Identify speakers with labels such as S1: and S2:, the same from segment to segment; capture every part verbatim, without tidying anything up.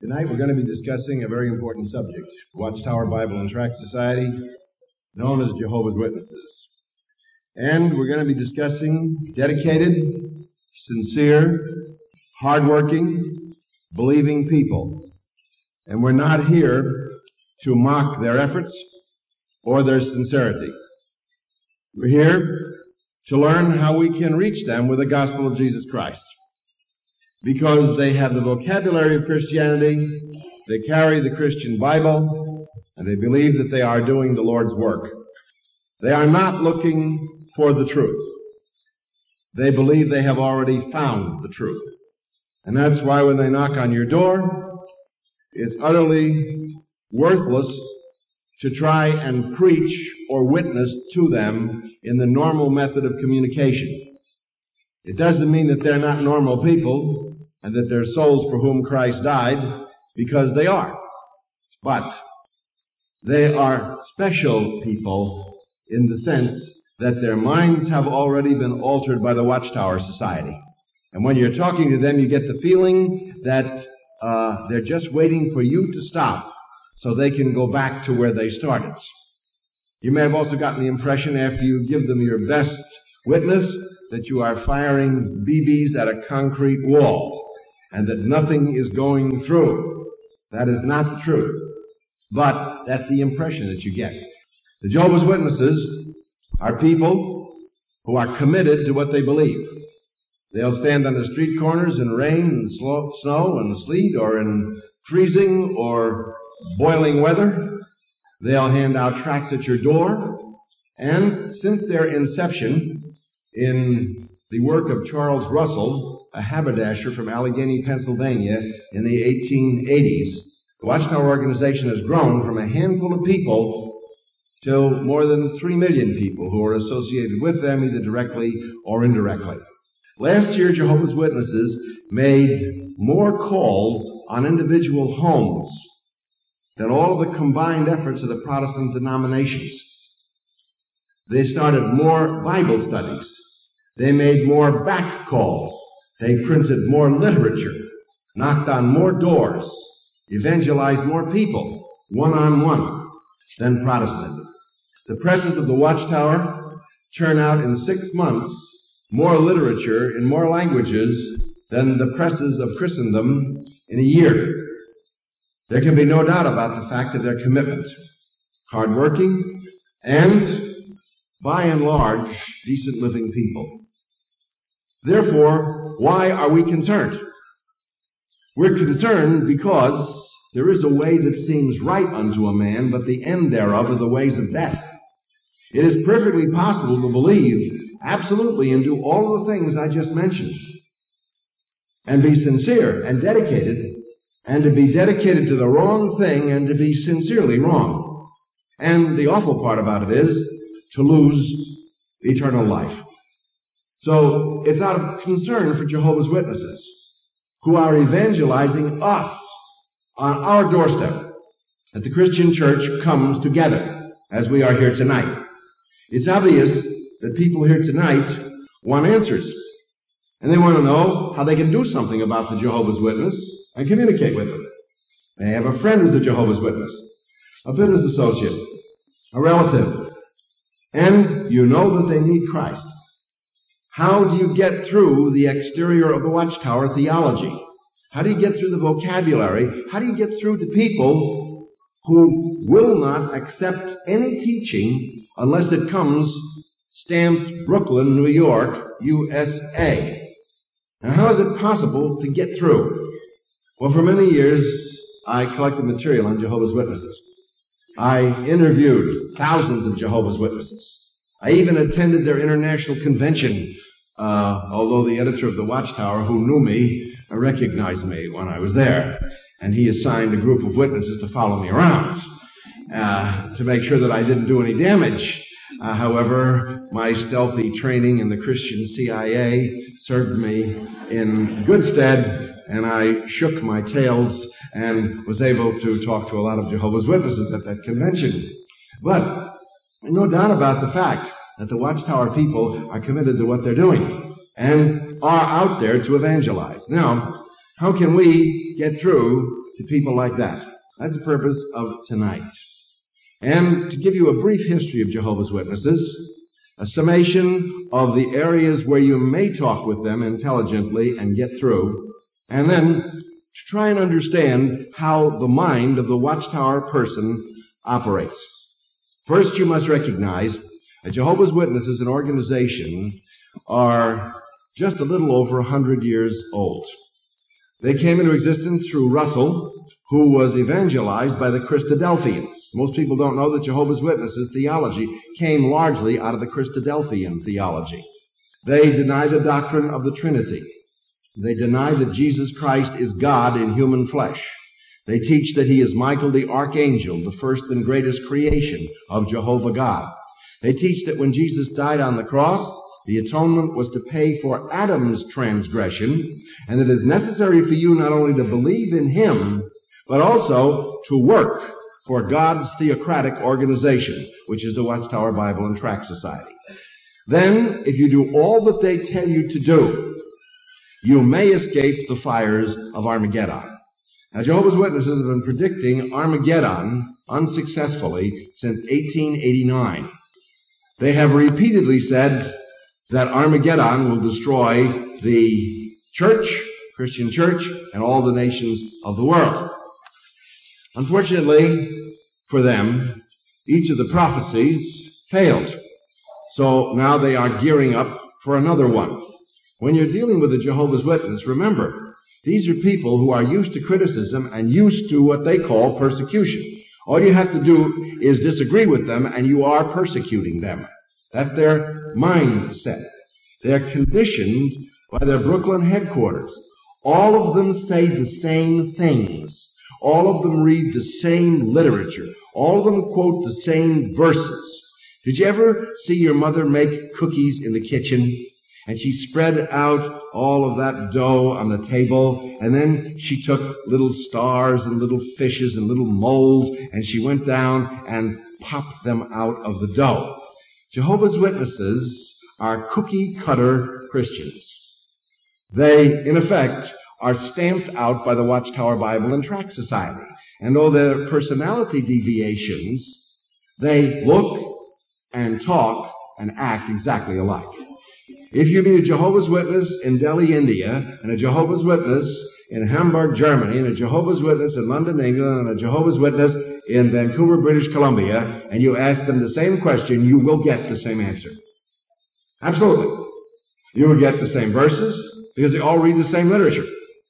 S1: Tonight we're going to be discussing a very important subject, Watchtower Bible and Tract Society, known as Jehovah's Witnesses. And we're going to be discussing dedicated, sincere, hardworking, believing people. And we're not here to mock their efforts or their sincerity. We're here to learn how we can reach them with the gospel of Jesus Christ. Because they have the vocabulary of Christianity, they carry the Christian Bible, and they believe that they are doing the Lord's work. They are not looking for the truth. They believe they have already found the truth. And that's why when they knock on your door, it's utterly worthless to try and preach or witness to them in the normal method of communication. It doesn't mean that they're not normal people and that they're souls for whom Christ died, because they are. But they are special people in the sense that their minds have already been altered by the Watchtower Society. And when you're talking to them, you get the feeling that uh, they're just waiting for you to stop so they can go back to where they started. You may have also gotten the impression after you give them your best witness that you are firing B Bs at a concrete wall and that nothing is going through. That is not the truth. But that's the impression that you get. The Jehovah's Witnesses are people who are committed to what they believe. They'll stand on the street corners in rain and snow and sleet or in freezing or boiling weather. They'll hand out tracts at your door. And since their inception in the work of Charles Russell, a haberdasher from Allegheny, Pennsylvania, in the eighteen eighties, the Watchtower organization has grown from a handful of people to more than three million people who are associated with them, either directly or indirectly. Last year, Jehovah's Witnesses made more calls on individual homes than all of the combined efforts of the Protestant denominations. They started more Bible studies. They made more back calls. They printed more literature, knocked on more doors, evangelized more people, one-on-one, than Protestantism. The presses of the Watchtower turn out in six months more literature in more languages than the presses of Christendom in a year. There can be no doubt about the fact of their commitment, hardworking, and, by and large, decent living people. Therefore, why are we concerned? We're concerned because there is a way that seems right unto a man, but the end thereof are the ways of death. It is perfectly possible to believe absolutely and do all of the things I just mentioned, and be sincere and dedicated, and to be dedicated to the wrong thing and to be sincerely wrong. And the awful part about it is to lose eternal life. So it's out of concern for Jehovah's Witnesses, who are evangelizing us on our doorstep, that the Christian church comes together as we are here tonight. It's obvious that people here tonight want answers, and they want to know how they can do something about the Jehovah's Witness and communicate with them. They have a friend who's a Jehovah's Witness, a business associate, a relative, and you know that they need Christ. How do you get through the exterior of the Watchtower theology? How do you get through the vocabulary? How do you get through to people who will not accept any teaching unless it comes stamped Brooklyn, New York, U S A? Now, how is it possible to get through? Well, for many years, I collected material on Jehovah's Witnesses. I interviewed thousands of Jehovah's Witnesses. I even attended their international convention, uh, although the editor of the Watchtower, who knew me, uh, recognized me when I was there. And he assigned a group of witnesses to follow me around uh, to make sure that I didn't do any damage. Uh, however, my stealthy training in the Christian C I A served me in good stead, and I shook my tails and was able to talk to a lot of Jehovah's Witnesses at that convention. But no doubt about the fact that the Watchtower people are committed to what they're doing and are out there to evangelize. Now, how can we get through to people like that. That's the purpose of tonight. And to give you a brief history of Jehovah's Witnesses, a summation of the areas where you may talk with them intelligently and get through, and then to try and understand how the mind of the Watchtower person operates. First, you must recognize that Jehovah's Witnesses, an organization, are just a little over one hundred years old. They came into existence through Russell, who was evangelized by the Christadelphians. Most people don't know that Jehovah's Witnesses theology came largely out of the Christadelphian theology. They deny the doctrine of the Trinity. They deny that Jesus Christ is God in human flesh. They teach that he is Michael the archangel, the first and greatest creation of Jehovah God. They teach that when Jesus died on the cross, the atonement was to pay for Adam's transgression, and that it is necessary for you not only to believe in him, but also to work for God's theocratic organization, which is the Watchtower Bible and Tract Society. Then, if you do all that they tell you to do, you may escape the fires of Armageddon. Now, Jehovah's Witnesses have been predicting Armageddon unsuccessfully since eighteen eighty-nine. They have repeatedly said that Armageddon will destroy the church, Christian church, and all the nations of the world. Unfortunately for them, each of the prophecies failed. So now they are gearing up for another one. When you're dealing with a Jehovah's Witness, remember, these are people who are used to criticism and used to what they call persecution. All you have to do is disagree with them and you are persecuting them. That's their mindset. They're conditioned by their Brooklyn headquarters. All of them say the same things. All of them read the same literature. All of them quote the same verses. Did you ever see your mother make cookies in the kitchen? And she spread out all of that dough on the table, and then she took little stars and little fishes and little moles, and she went down and popped them out of the dough. Jehovah's Witnesses are cookie-cutter Christians. They, in effect, are stamped out by the Watchtower Bible and Tract Society. And though there are personality deviations, they look and talk and act exactly alike. If you meet a Jehovah's Witness in Delhi, India, and a Jehovah's Witness in Hamburg, Germany, and a Jehovah's Witness in London, England, and a Jehovah's Witness in Vancouver, British Columbia, and you ask them the same question, you will get the same answer. Absolutely. You will get the same verses, because they all read the same literature.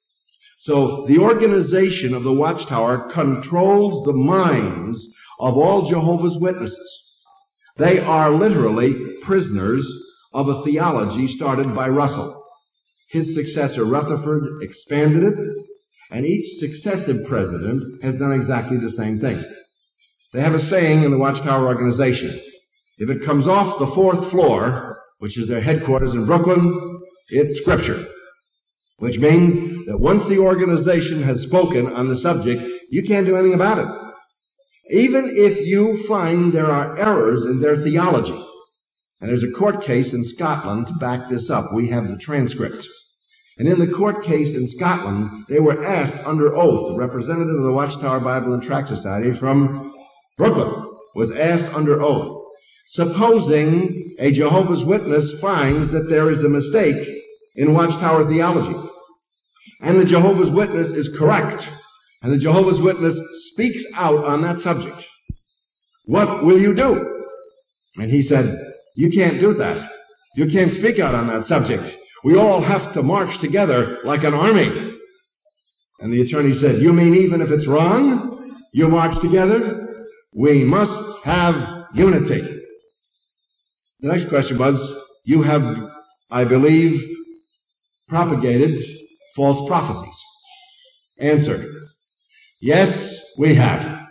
S1: So the organization of the Watchtower controls the minds of all Jehovah's Witnesses. They are literally prisoners of a theology started by Russell. His successor, Rutherford, expanded it, and each successive president has done exactly the same thing. They have a saying in the Watchtower organization, if it comes off the fourth floor, which is their headquarters in Brooklyn, it's Scripture. Which means that once the organization has spoken on the subject, you can't do anything about it. Even if you find there are errors in their theology. And there's a court case in Scotland to back this up. We have the transcript. And in the court case in Scotland, they were asked under oath, the representative of the Watchtower Bible and Tract Society from Brooklyn was asked under oath, supposing a Jehovah's Witness finds that there is a mistake in Watchtower theology, and the Jehovah's Witness is correct, and the Jehovah's Witness speaks out on that subject, what will you do? And he said, you can't do that. You can't speak out on that subject. We all have to march together like an army. And the attorney said, you mean even if it's wrong, you march together? We must have unity. The next question was, you have, I believe, propagated false prophecies. Answer, yes, we have.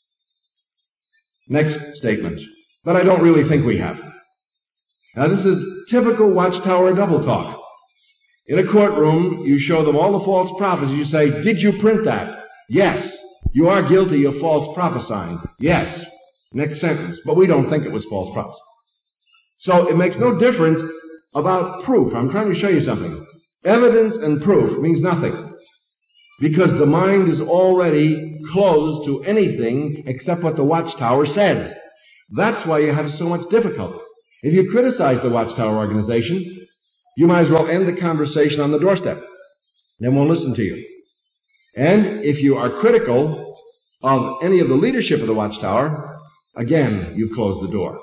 S1: Next statement, but I don't really think we have. Now this is typical Watchtower double talk. In a courtroom, you show them all the false prophecies. You say, did you print that? Yes. You are guilty of false prophesying. Yes. Next sentence. But we don't think it was false prophecy. So it makes no difference about proof. I'm trying to show you something. Evidence and proof means nothing. because the mind is already closed to anything except what the Watchtower says. That's why you have so much difficulty. If you criticize the Watchtower organization, you might as well end the conversation on the doorstep. They won't listen to you. And if you are critical of any of the leadership of the Watchtower, again, you've closed the door.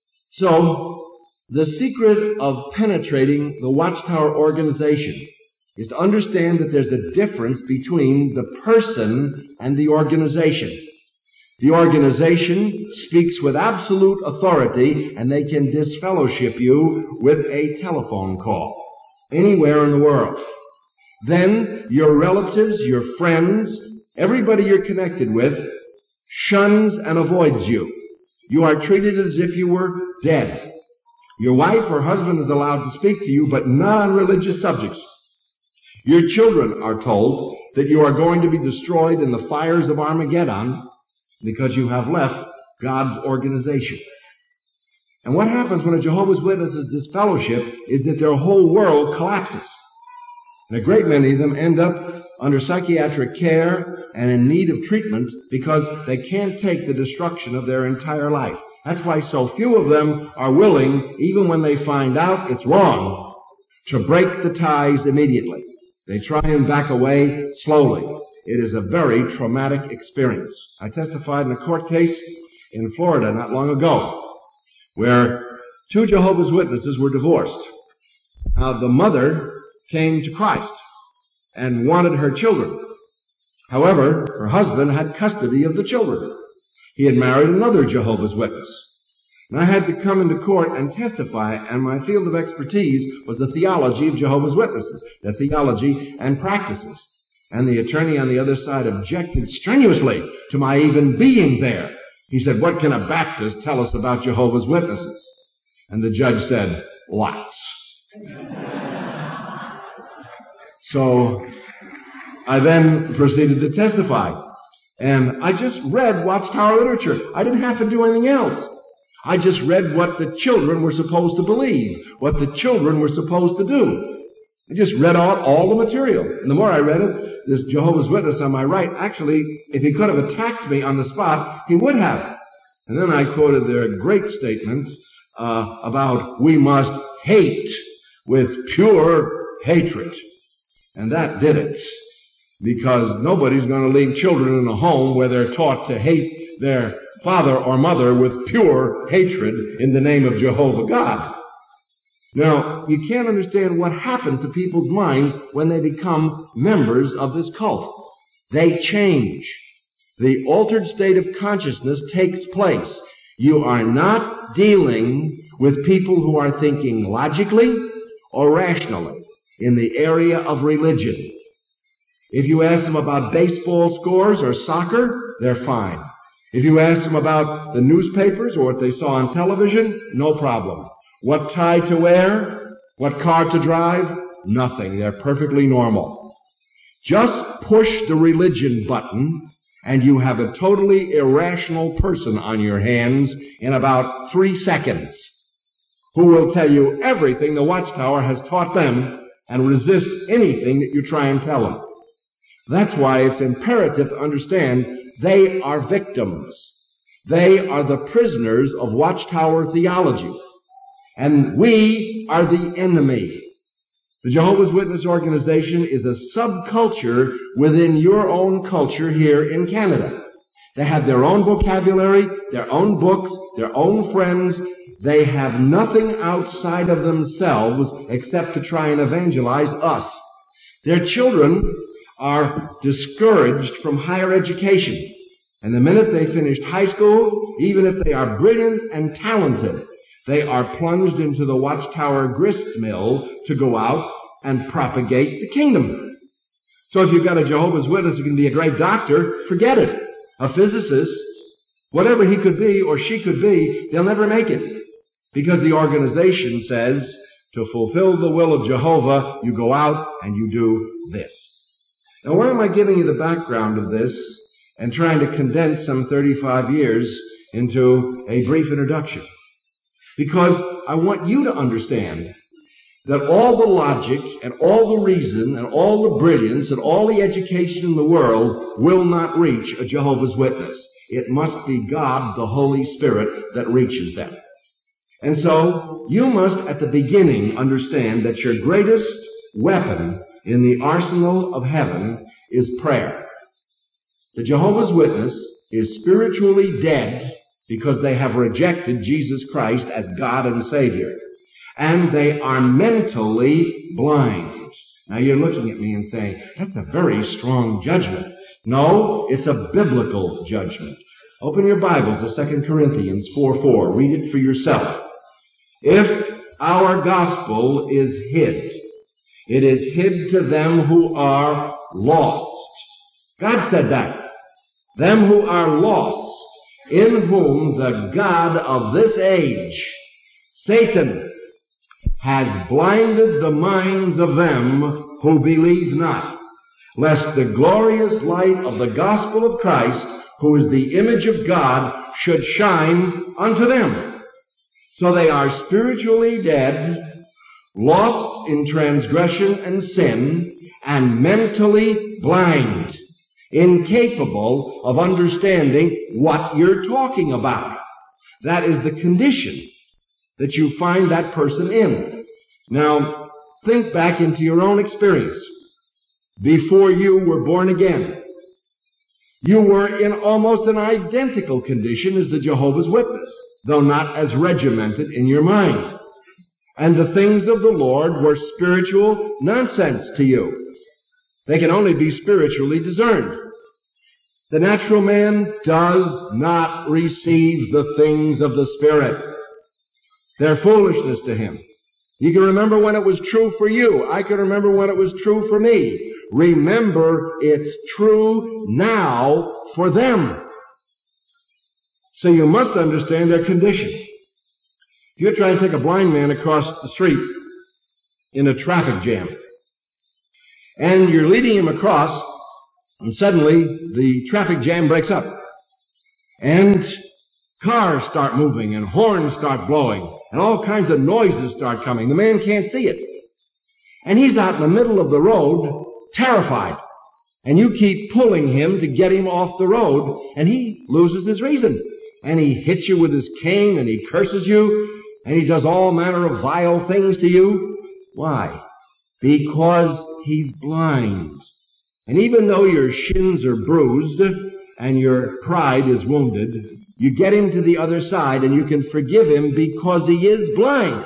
S1: So, the secret of penetrating the Watchtower organization is to understand that there's a difference between the person and the organization. The organization speaks with absolute authority, and they can disfellowship you with a telephone call anywhere in the world. Then your relatives, your friends, everybody you're connected with shuns and avoids you. You are treated as if you were dead. Your wife or husband is allowed to speak to you, but not on religious subjects. Your children are told that you are going to be destroyed in the fires of Armageddon because you have left God's organization. And what happens when a Jehovah's Witness is disfellowship is that their whole world collapses. And a great many of them end up under psychiatric care and in need of treatment because they can't take the destruction of their entire life. That's why so few of them are willing, even when they find out it's wrong, to break the ties immediately. They try and back away slowly. It is a very traumatic experience. I testified in a court case in Florida not long ago where two Jehovah's Witnesses were divorced. Now, the mother came to Christ and wanted her children. However, her husband had custody of the children. He had married another Jehovah's Witness. And I had to come into court and testify, and my field of expertise was the theology of Jehovah's Witnesses, their theology and practices. And the attorney on the other side objected strenuously to my even being there. He said, "What can a Baptist tell us about Jehovah's Witnesses?" And the judge said, "Lots." So I then proceeded to testify. And I just read Watchtower literature. I didn't have to do anything else. I just read what the children were supposed to believe, what the children were supposed to do. I just read out all the material. And the more I read it, this Jehovah's Witness on my right, actually, if he could have attacked me on the spot, he would have. And then I quoted their great statement uh, about we must hate with pure hatred. And that did it. Because nobody's going to leave children in a home where they're taught to hate their father or mother with pure hatred in the name of Jehovah God. Now, you can't understand what happens to people's minds when they become members of this cult. They change. The altered state of consciousness takes place. You are not dealing with people who are thinking logically or rationally in the area of religion. If you ask them about baseball scores or soccer, they're fine. If you ask them about the newspapers or what they saw on television, no problem. What tie to wear, what car to drive, nothing. They're perfectly normal. Just push the religion button and you have a totally irrational person on your hands in about three seconds who will tell you everything the Watchtower has taught them and resist anything that you try and tell them. That's why it's imperative to understand they are victims. They are the prisoners of Watchtower theology. And we are the enemy. The Jehovah's Witness organization is a subculture within your own culture here in Canada. They have their own vocabulary, their own books, their own friends. They have nothing outside of themselves except to try and evangelize us. Their children are discouraged from higher education. And the minute they finished high school, even if they are brilliant and talented, they are plunged into the Watchtower grist mill to go out and propagate the kingdom. So if you've got a Jehovah's Witness who can be a great doctor, forget it. A physicist, whatever he could be or she could be, they'll never make it. Because the organization says, to fulfill the will of Jehovah, you go out and you do this. Now, why am I giving you the background of this and trying to condense some thirty-five years into a brief introduction? Because I want you to understand that all the logic and all the reason and all the brilliance and all the education in the world will not reach a Jehovah's Witness. It must be God, the Holy Spirit, that reaches them. And so you must at the beginning understand that your greatest weapon in the arsenal of heaven is prayer. The Jehovah's Witness is spiritually dead because they have rejected Jesus Christ as God and Savior. And they are mentally blind. Now you're looking at me and saying, that's a very strong judgment. No, it's a biblical judgment. Open your Bible to Second Corinthians four four. Read it for yourself. If our gospel is hid, it is hid to them who are lost. God said that. Them who are lost, in whom the God of this age, Satan, has blinded the minds of them who believe not, lest the glorious light of the gospel of Christ, who is the image of God, should shine unto them. So they are spiritually dead, lost in transgression and sin, and mentally blind, incapable of understanding what you're talking about. That is the condition that you find that person in. Now, think back into your own experience. Before you were born again, you were in almost an identical condition as the Jehovah's Witness, though not as regimented in your mind. And the things of the Lord were spiritual nonsense to you. They can only be spiritually discerned. The natural man does not receive the things of the Spirit. They're foolishness to him. You can remember when it was true for you. I can remember when it was true for me. Remember, it's true now for them. So you must understand their condition. If you try to take a blind man across the street in a traffic jam, and you're leading him across, and suddenly the traffic jam breaks up, and cars start moving, and horns start blowing, and all kinds of noises start coming. The man can't see it. And he's out in the middle of the road, terrified. And you keep pulling him to get him off the road, and he loses his reason. And he hits you with his cane, and he curses you, and he does all manner of vile things to you. Why? Because he's blind. And even though your shins are bruised and your pride is wounded, you get him to the other side and you can forgive him because he is blind.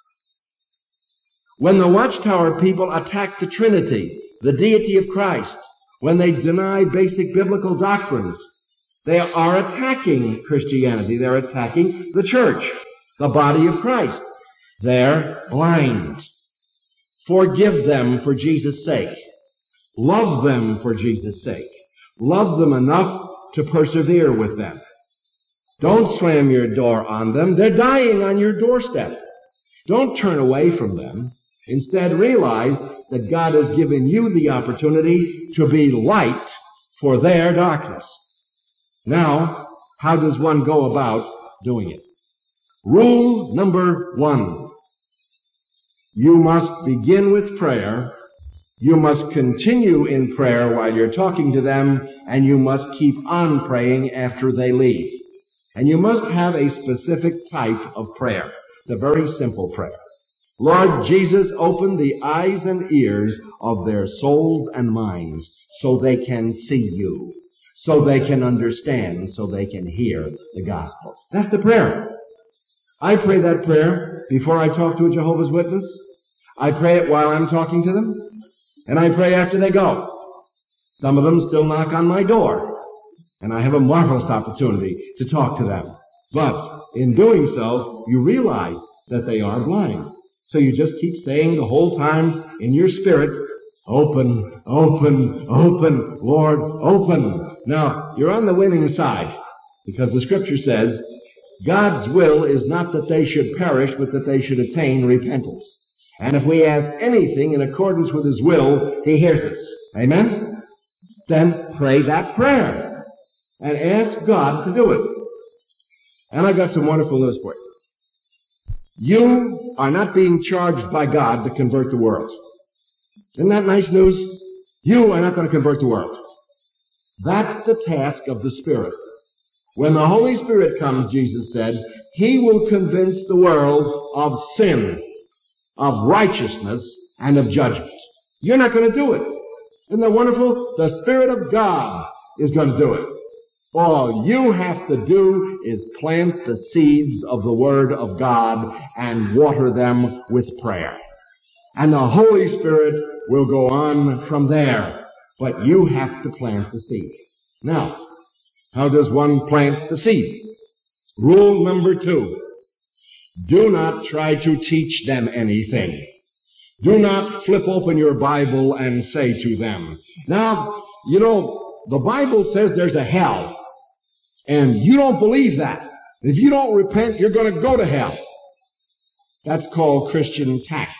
S1: When the Watchtower people attack the Trinity, the deity of Christ, when they deny basic biblical doctrines, they are attacking Christianity. They're attacking the church, the body of Christ. They're blind. Forgive them for Jesus' sake. Love them for Jesus' sake. Love them enough to persevere with them. Don't slam your door on them. They're dying on your doorstep. Don't turn away from them. Instead, realize that God has given you the opportunity to be light for their darkness. Now, how does one go about doing it? Rule number one. You must begin with prayer. You must continue in prayer while you're talking to them, and you must keep on praying after they leave. And you must have a specific type of prayer. It's a very simple prayer. Lord Jesus, open the eyes and ears of their souls and minds so they can see you, so they can understand, so they can hear the gospel. That's the prayer. I pray that prayer before I talk to a Jehovah's Witness. I pray it while I'm talking to them, and I pray after they go. Some of them still knock on my door, and I have a marvelous opportunity to talk to them. But in doing so, you realize that they are blind. So you just keep saying the whole time in your spirit, open, open, open, Lord, open. Now, you're on the winning side, because the Scripture says, God's will is not that they should perish, but that they should attain repentance. And if we ask anything in accordance with His will, He hears us. Amen? Then pray that prayer and ask God to do it. And I've got some wonderful news for you. You are not being charged by God to convert the world. Isn't that nice news? You are not going to convert the world. That's the task of the Spirit. When the Holy Spirit comes, Jesus said, He will convince the world of sin, of righteousness, and of judgment. You're not going to do it. Isn't that wonderful? The Spirit of God is going to do it. All you have to do is plant the seeds of the Word of God and water them with prayer. And the Holy Spirit will go on from there. But you have to plant the seed. Now, how does one plant the seed? Rule number two. Do not try to teach them anything. Do not flip open your Bible and say to them, now, you know, the Bible says there's a hell. And you don't believe that. If you don't repent, you're going to go to hell. That's called Christian tact.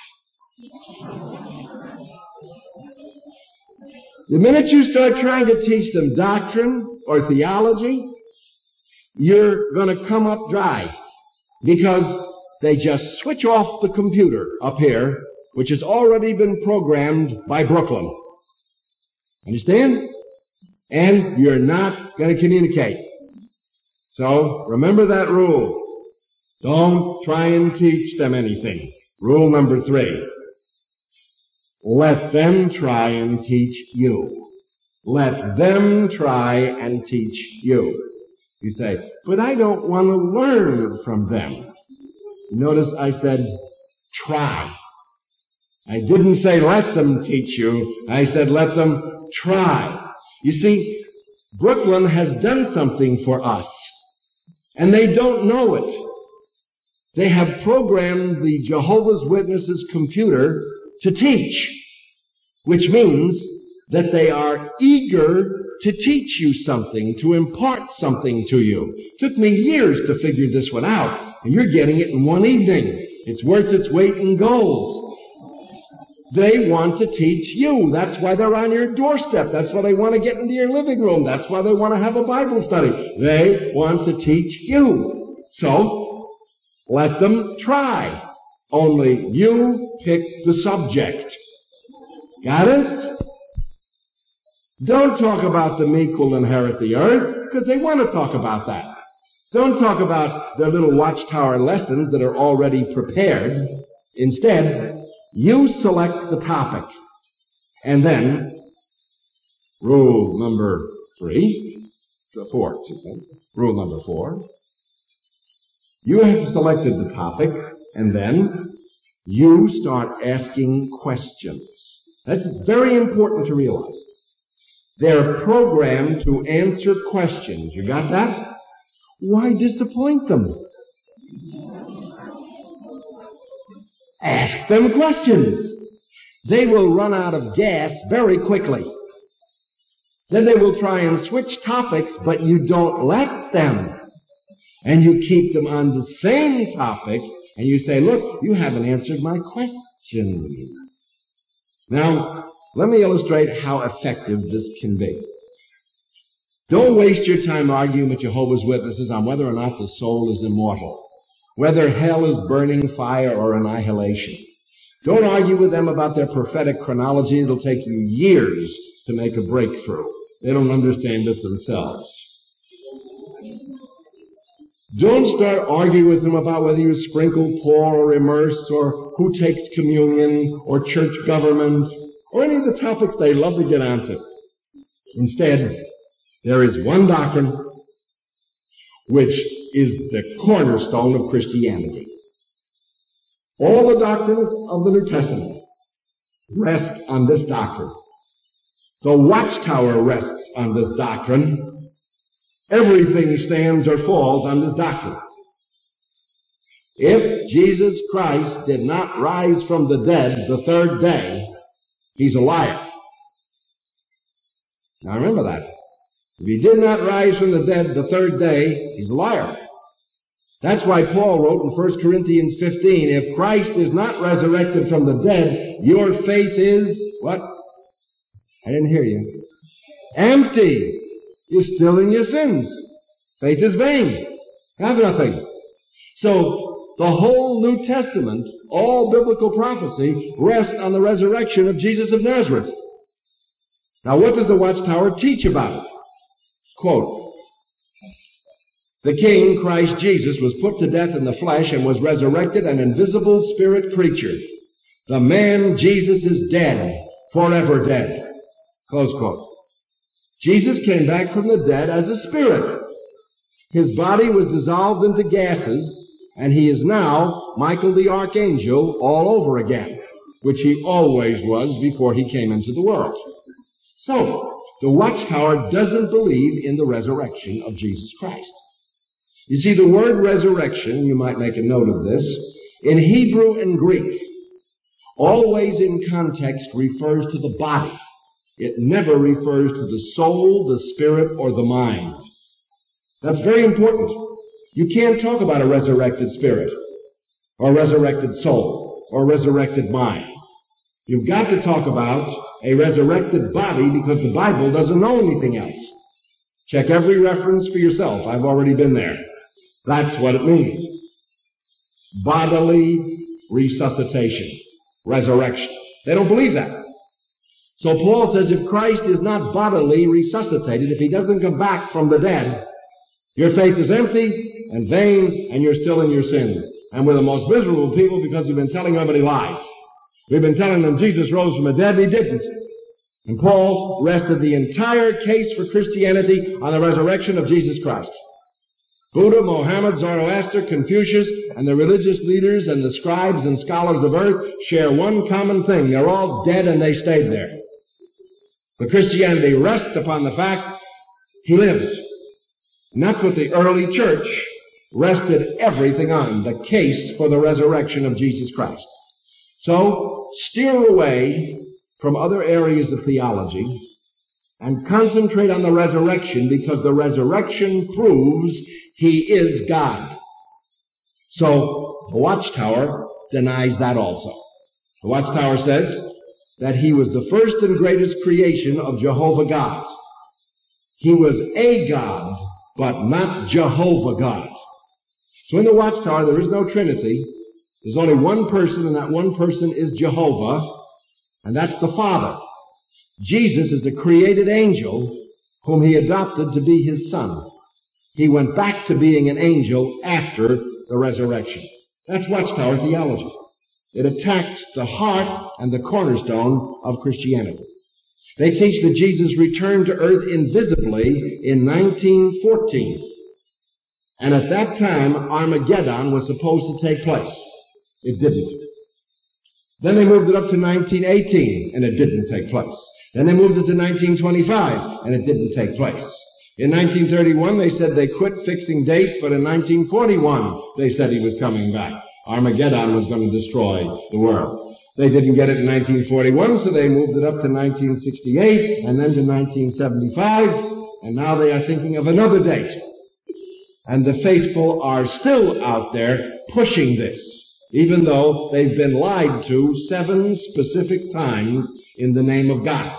S1: The minute you start trying to teach them doctrine or theology, you're going to come up dry because they just switch off the computer up here, which has already been programmed by Brooklyn. Understand? And you're not going to communicate. So remember that rule. Don't try and teach them anything. Rule number three. Let them try and teach you. Let them try and teach you. You say, but I don't want to learn from them. Notice I said, try. I didn't say let them teach you. I said let them try. You see, Brooklyn has done something for us, and they don't know it. They have programmed the Jehovah's Witnesses computer to teach, which means that they are eager to teach you something, to impart something to you. It took me years to figure this one out, and you're getting it in one evening. It's worth its weight in gold. They want to teach you. That's why they're on your doorstep. That's why they want to get into your living room. That's why they want to have a Bible study. They want to teach you. So, let them try. Only you pick the subject. Got it? Don't talk about the meek will inherit the earth, because they want to talk about that. Don't talk about their little watchtower lessons that are already prepared. Instead, you select the topic. And then, rule number three, four, rule number four, you have selected the topic, and then you start asking questions. This is very important to realize. They're programmed to answer questions. You got that? Why disappoint them? Ask them questions. They will run out of gas very quickly. Then they will try and switch topics, but you don't let them. And you keep them on the same topic, and you say, look, you haven't answered my question. Now, let me illustrate how effective this can be. Don't waste your time arguing with Jehovah's Witnesses on whether or not the soul is immortal, whether hell is burning fire or annihilation. Don't argue with them about their prophetic chronology. It'll take you years to make a breakthrough. They don't understand it themselves. Don't start arguing with them about whether you sprinkle, pour, or immerse, or who takes communion, or church government, or any of the topics they love to get onto. Instead, there is one doctrine which is the cornerstone of Christianity. All the doctrines of the New Testament rest on this doctrine. The Watchtower rests on this doctrine. Everything stands or falls on this doctrine. If Jesus Christ did not rise from the dead the third day, he's a liar. Now remember that. If he did not rise from the dead the third day, he's a liar. That's why Paul wrote in First Corinthians fifteen, if Christ is not resurrected from the dead, your faith is, what? I didn't hear you. Empty. You're still in your sins. Faith is vain. Have nothing. So, the whole New Testament, all biblical prophecy, rests on the resurrection of Jesus of Nazareth. Now, what does the Watchtower teach about it? Quote, "The King, Christ Jesus, was put to death in the flesh and was resurrected an invisible spirit creature. The man Jesus is dead, forever dead." Close quote. Jesus came back from the dead as a spirit. His body was dissolved into gases, and he is now Michael the Archangel all over again, which he always was before he came into the world. So, the Watchtower doesn't believe in the resurrection of Jesus Christ. You see, the word resurrection, you might make a note of this, in Hebrew and Greek, always in context refers to the body. It never refers to the soul, the spirit, or the mind. That's very important. You can't talk about a resurrected spirit, or a resurrected soul, or a resurrected mind. You've got to talk about a resurrected body because the Bible doesn't know anything else. Check every reference for yourself. I've already been there. That's what it means. Bodily resuscitation, resurrection. They don't believe that. So Paul says if Christ is not bodily resuscitated, if he doesn't come back from the dead, your faith is empty and vain, and you're still in your sins. And we're the most miserable people because we've been telling everybody lies. We've been telling them Jesus rose from the dead, and he didn't. And Paul rested the entire case for Christianity on the resurrection of Jesus Christ. Buddha, Mohammed, Zoroaster, Confucius, and the religious leaders and the scribes and scholars of earth share one common thing. They're all dead and they stayed there. But Christianity rests upon the fact he lives. And that's what the early church rested everything on, the case for the resurrection of Jesus Christ. So, steer away from other areas of theology and concentrate on the resurrection, because the resurrection proves he is God. So, the Watchtower denies that also. The Watchtower says that he was the first and greatest creation of Jehovah God. He was a God, but not Jehovah God. So in the Watchtower, there is no Trinity. There's only one person, and that one person is Jehovah, and that's the Father. Jesus is a created angel whom he adopted to be his son. He went back to being an angel after the resurrection. That's Watchtower theology. It attacks the heart and the cornerstone of Christianity. They teach that Jesus returned to earth invisibly in nineteen fourteen. And at that time, Armageddon was supposed to take place. It didn't. Then they moved it up to nineteen eighteen, and it didn't take place. Then they moved it to nineteen twenty-five, and it didn't take place. In nineteen thirty-one, they said they quit fixing dates, but in nineteen forty-one, they said he was coming back. Armageddon was going to destroy the world. They didn't get it in nineteen forty-one, so they moved it up to nineteen sixty-eight, and then to nineteen seventy-five, and now they are thinking of another date. And the faithful are still out there pushing this, even though they've been lied to seven specific times in the name of God.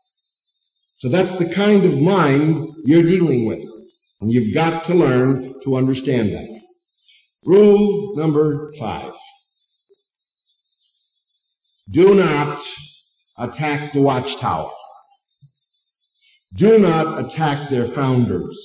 S1: So that's the kind of mind you're dealing with. And you've got to learn to understand that. Rule number five. Do not attack the Watchtower. Do not attack their founders.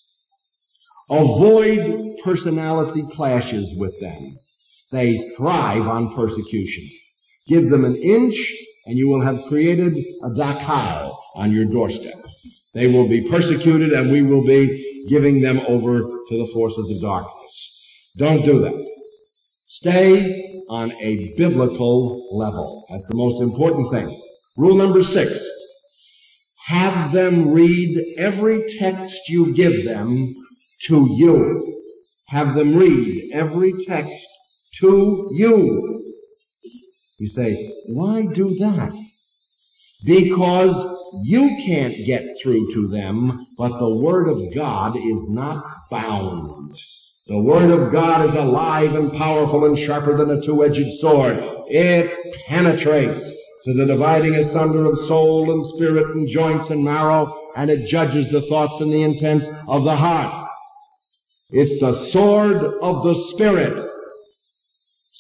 S1: Avoid personality clashes with them. They thrive on persecution. Give them an inch, and you will have created a Dachau on your doorstep. They will be persecuted, and we will be giving them over to the forces of darkness. Don't do that. Stay on a biblical level. That's the most important thing. Rule number six. Have them read every text you give them to you. Have them read every text to you. You say, why do that? Because you can't get through to them, but the Word of God is not bound. The Word of God is alive and powerful and sharper than a two-edged sword. It penetrates to the dividing asunder of soul and spirit and joints and marrow, and it judges the thoughts and the intents of the heart. It's the sword of the Spirit.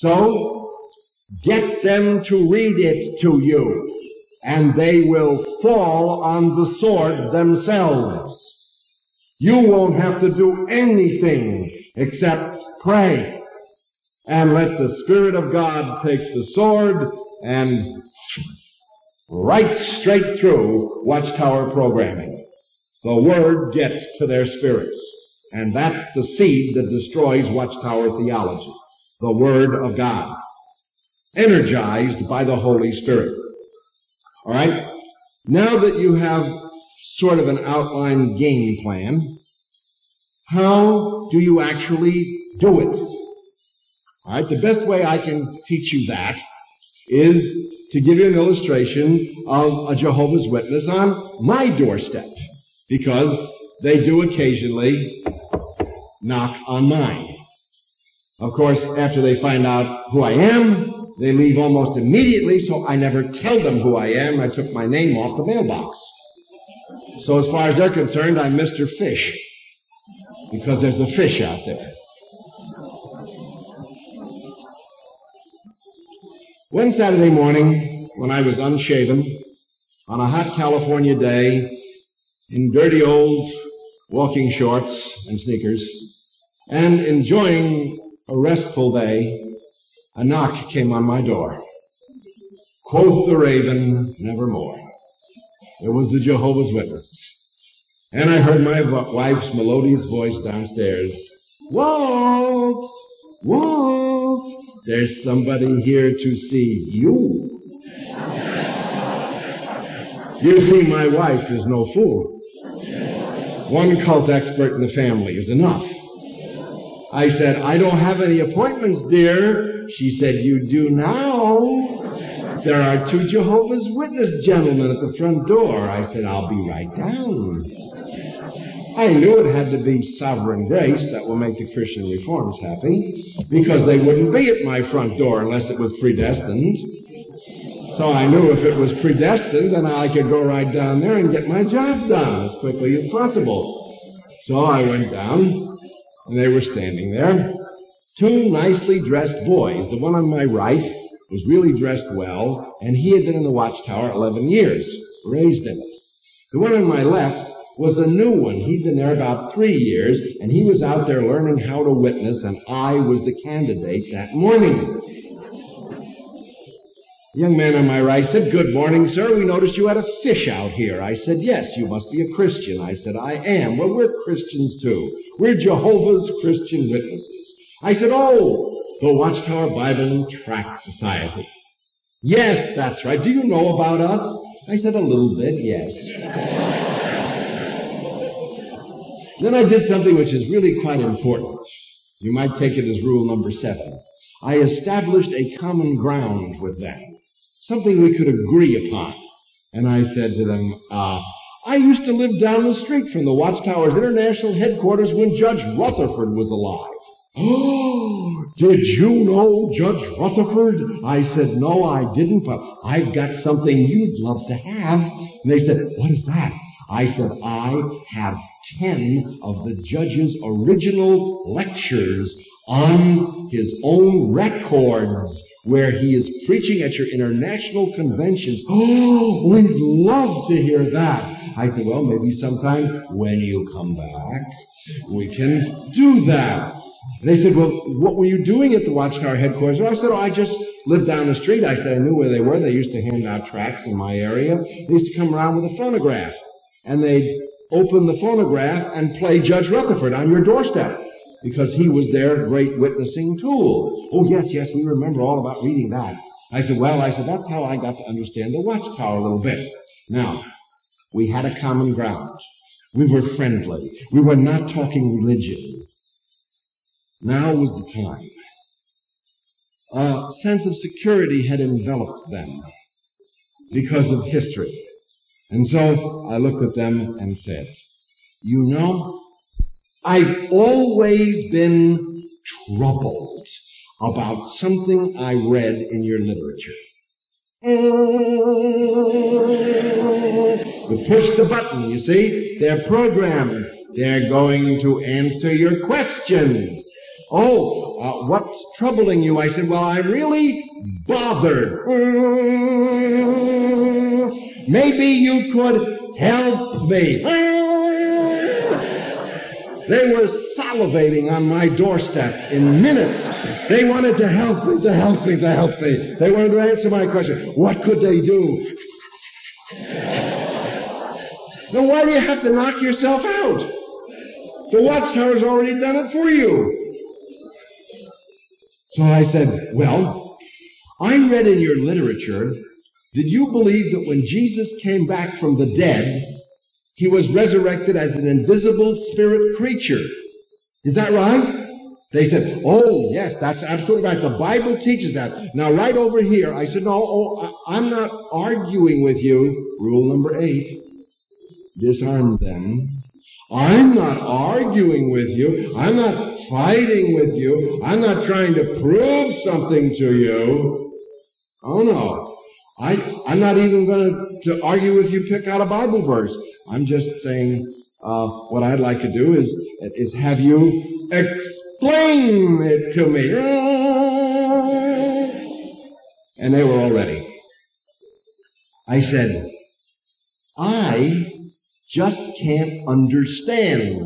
S1: So, get them to read it to you, and they will fall on the sword themselves. You won't have to do anything except pray and let the Spirit of God take the sword and right straight through Watchtower programming. The Word gets to their spirits, and that's the seed that destroys Watchtower theology. The Word of God, energized by the Holy Spirit. All right? Now that you have sort of an outlined game plan, how do you actually do it? All right? The best way I can teach you that is to give you an illustration of a Jehovah's Witness on my doorstep, because they do occasionally knock on mine. Of course, after they find out who I am, they leave almost immediately, so I never tell them who I am. I took my name off the mailbox. So as far as they're concerned, I'm Mister Fish, because there's a fish out there. One Saturday morning, when I was unshaven, on a hot California day, in dirty old walking shorts and sneakers, and enjoying a restful day, a knock came on my door. Quoth the raven, nevermore. It was the Jehovah's Witnesses. And I heard my wife's melodious voice downstairs. Walt! Walt! There's somebody here to see you. You see, my wife is no fool. One cult expert in the family is enough. I said, I don't have any appointments, dear. She said, you do now. There are two Jehovah's Witness gentlemen at the front door. I said, I'll be right down. I knew it had to be sovereign grace that will make the Christian Reforms happy, because they wouldn't be at my front door unless it was predestined. So I knew if it was predestined, then I could go right down there and get my job done as quickly as possible. So I went down, and they were standing there. Two nicely dressed boys. The one on my right was really dressed well, and he had been in the Watchtower eleven years, raised in it. The one on my left was a new one. He'd been there about three years, and he was out there learning how to witness, and I was the candidate that morning. The young man on my right said, good morning, sir. We noticed you had a fish out here. I said, yes, you must be a Christian. I said, I am. Well, we're Christians, too. We're Jehovah's Christian Witnesses. I said, oh, the Watchtower Bible and Tract Society. Yes, that's right. Do you know about us? I said, a little bit, yes. Then I did something which is really quite important. You might take it as rule number seven. I established a common ground with them, something we could agree upon. And I said to them, uh, I used to live down the street from the Watchtower's international headquarters when Judge Rutherford was alive. Oh, did you know Judge Rutherford? I said, no, I didn't, but I've got something you'd love to have. And they said, what is that? I said, I have ten of the judge's original lectures on his own records where he is preaching at your international conventions. Oh, we'd love to hear that. I said, well, maybe sometime when you come back, we can do that. They said, well, what were you doing at the Watchtower headquarters? Well, I said, oh, I just lived down the street. I said, I knew where they were. They used to hand out tracts in my area. They used to come around with a phonograph, and they'd open the phonograph and play Judge Rutherford on your doorstep, because he was their great witnessing tool. Oh, yes, yes, we remember all about reading that. I said, well, I said, that's how I got to understand the Watchtower a little bit. Now, we had a common ground. We were friendly. We were not talking religion. Now was the time. A sense of security had enveloped them because of history. And so I looked at them and said, you know, I've always been troubled about something I read in your literature. We push the button, you see. They're programmed. They're going to answer your questions. Oh, uh, what's troubling you? I said, well, I'm really bothered. Maybe you could help me. They were salivating on my doorstep in minutes. They wanted to help me, to help me, to help me. They wanted to answer my question. What could they do? Then why do you have to knock yourself out? The Watchtower's already done it for you. So I said, well, I read in your literature that you believe that when Jesus came back from the dead, he was resurrected as an invisible spirit creature. Is that right? They said, oh, yes, that's absolutely right. The Bible teaches that. Now, right over here, I said, no, oh, I'm not arguing with you. Rule number eight, disarm them. I'm not arguing with you. I'm not fighting with you. I'm not trying to prove something to you. Oh, no. I, I'm not even going to argue with you, pick out a Bible verse. I'm just saying uh, what I'd like to do is, is have you explain it to me. And they were all ready. I said, I just can't understand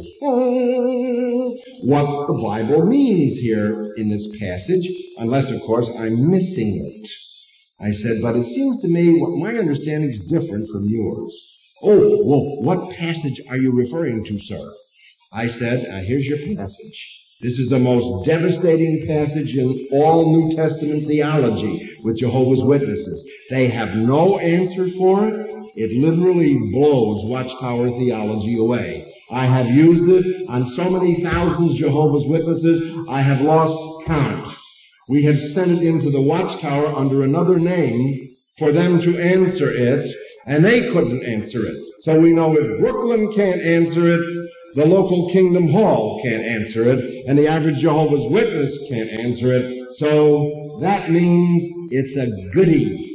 S1: what the Bible means here in this passage, unless, of course, I'm missing it. I said, but it seems to me what my understanding is different from yours. Oh, well, what passage are you referring to, sir? I said, uh, here's your passage. This is the most devastating passage in all New Testament theology with Jehovah's Witnesses. They have no answer for it. It literally blows Watchtower theology away. I have used it on so many thousands of Jehovah's Witnesses, I have lost count. We have sent it into the Watchtower under another name for them to answer it, and they couldn't answer it. So we know if Brooklyn can't answer it, the local Kingdom Hall can't answer it, and the average Jehovah's Witness can't answer it. So that means it's a goodie.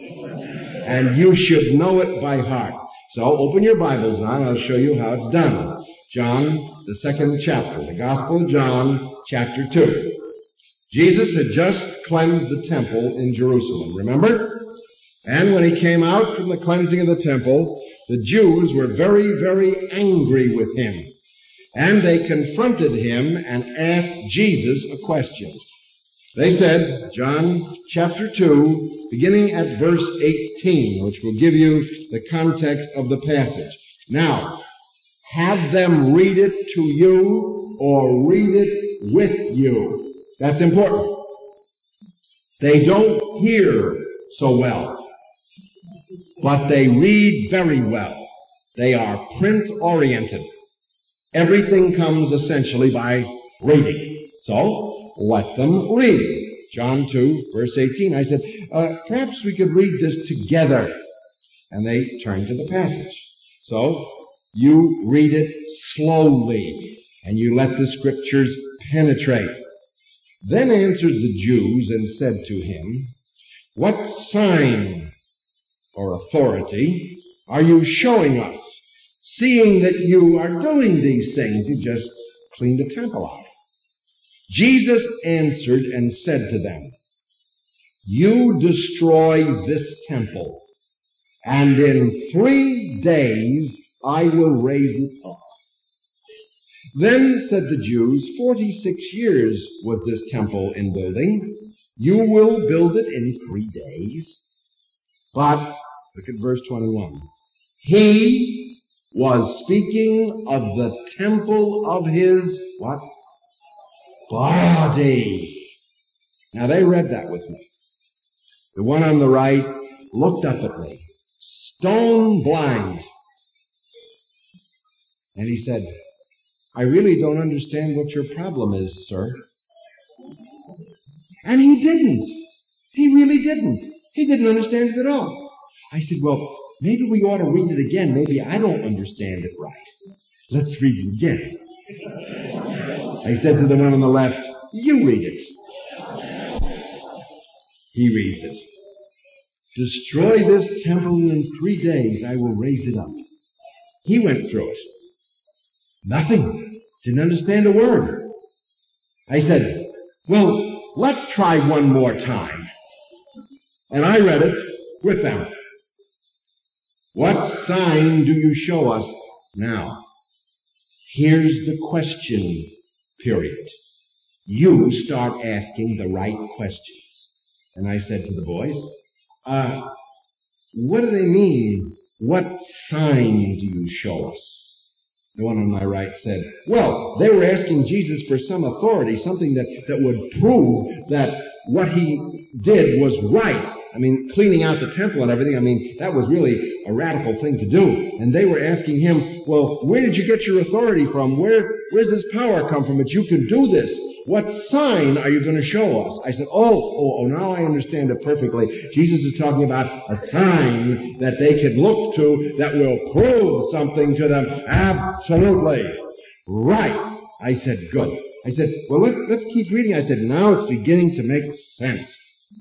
S1: And you should know it by heart. So open your Bibles now, and I'll show you how it's done. John, the second chapter, the Gospel of John, chapter two. Jesus had just cleansed the temple in Jerusalem, remember? And when he came out from the cleansing of the temple, the Jews were very, very angry with him. And they confronted him and asked Jesus a question. They said, John chapter two, beginning at verse eighteen, which will give you the context of the passage. Now, have them read it to you or read it with you. That's important. They don't hear so well, but they read very well. They are print-oriented. Everything comes essentially by reading. So, let them read. John two, verse eighteen. I said, uh, perhaps we could read this together. And they turned to the passage. So, you read it slowly, and you let the scriptures penetrate. Then answered the Jews and said to him, what sign or authority are you showing us, seeing that you are doing these things? You just cleaned the temple out. Jesus answered and said to them, you destroy this temple, and in three days I will raise it up. Then said the Jews, forty-six years was this temple in building. You will build it in three days. But, look at verse twenty-one. He was speaking of the temple of his, what? Body. Now they read that with me. The one on the right looked up at me, stone blind. And he said, I really don't understand what your problem is, sir. And he didn't. He really didn't. He didn't understand it at all. I said, well, maybe we ought to read it again. Maybe I don't understand it right. Let's read it again. I said to the one on the left, you read it. He reads it. Destroy this temple, and in three days I will raise it up. He went through it. Nothing. Didn't understand a word. I said, Well, let's try one more time. And I read it with them. What sign do you show us now? Here's the question, period. You start asking the right questions. And I said to the boys, uh, what do they mean? What sign do you show us? The one on my right said, well, they were asking Jesus for some authority, something that, that would prove that what he did was right. I mean, cleaning out the temple and everything, I mean, that was really a radical thing to do. And they were asking him, well, where did you get your authority from? Where, where's this power come from that you can do this? What sign are you going to show us? I said, oh, oh, oh, now I understand it perfectly. Jesus is talking about a sign that they could look to that will prove something to them. Absolutely. Right. I said, good. I said, well, let's, let's keep reading. I said, now it's beginning to make sense.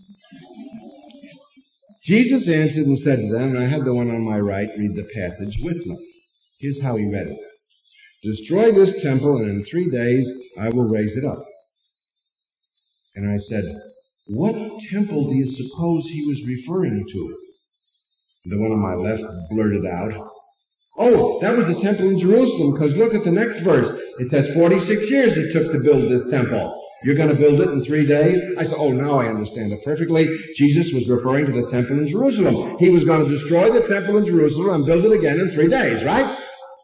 S1: Jesus answered and said to them, and I had the one on my right read the passage with me. Here's how he read it. Destroy this temple, and in three days I will raise it up. And I said, what temple do you suppose he was referring to? The one on my left blurted out, oh, that was the temple in Jerusalem, because look at the next verse. It says forty-six years it took to build this temple. You're going to build it in three days? I said, oh, now I understand it perfectly. Jesus was referring to the temple in Jerusalem. He was going to destroy the temple in Jerusalem and build it again in three days, right?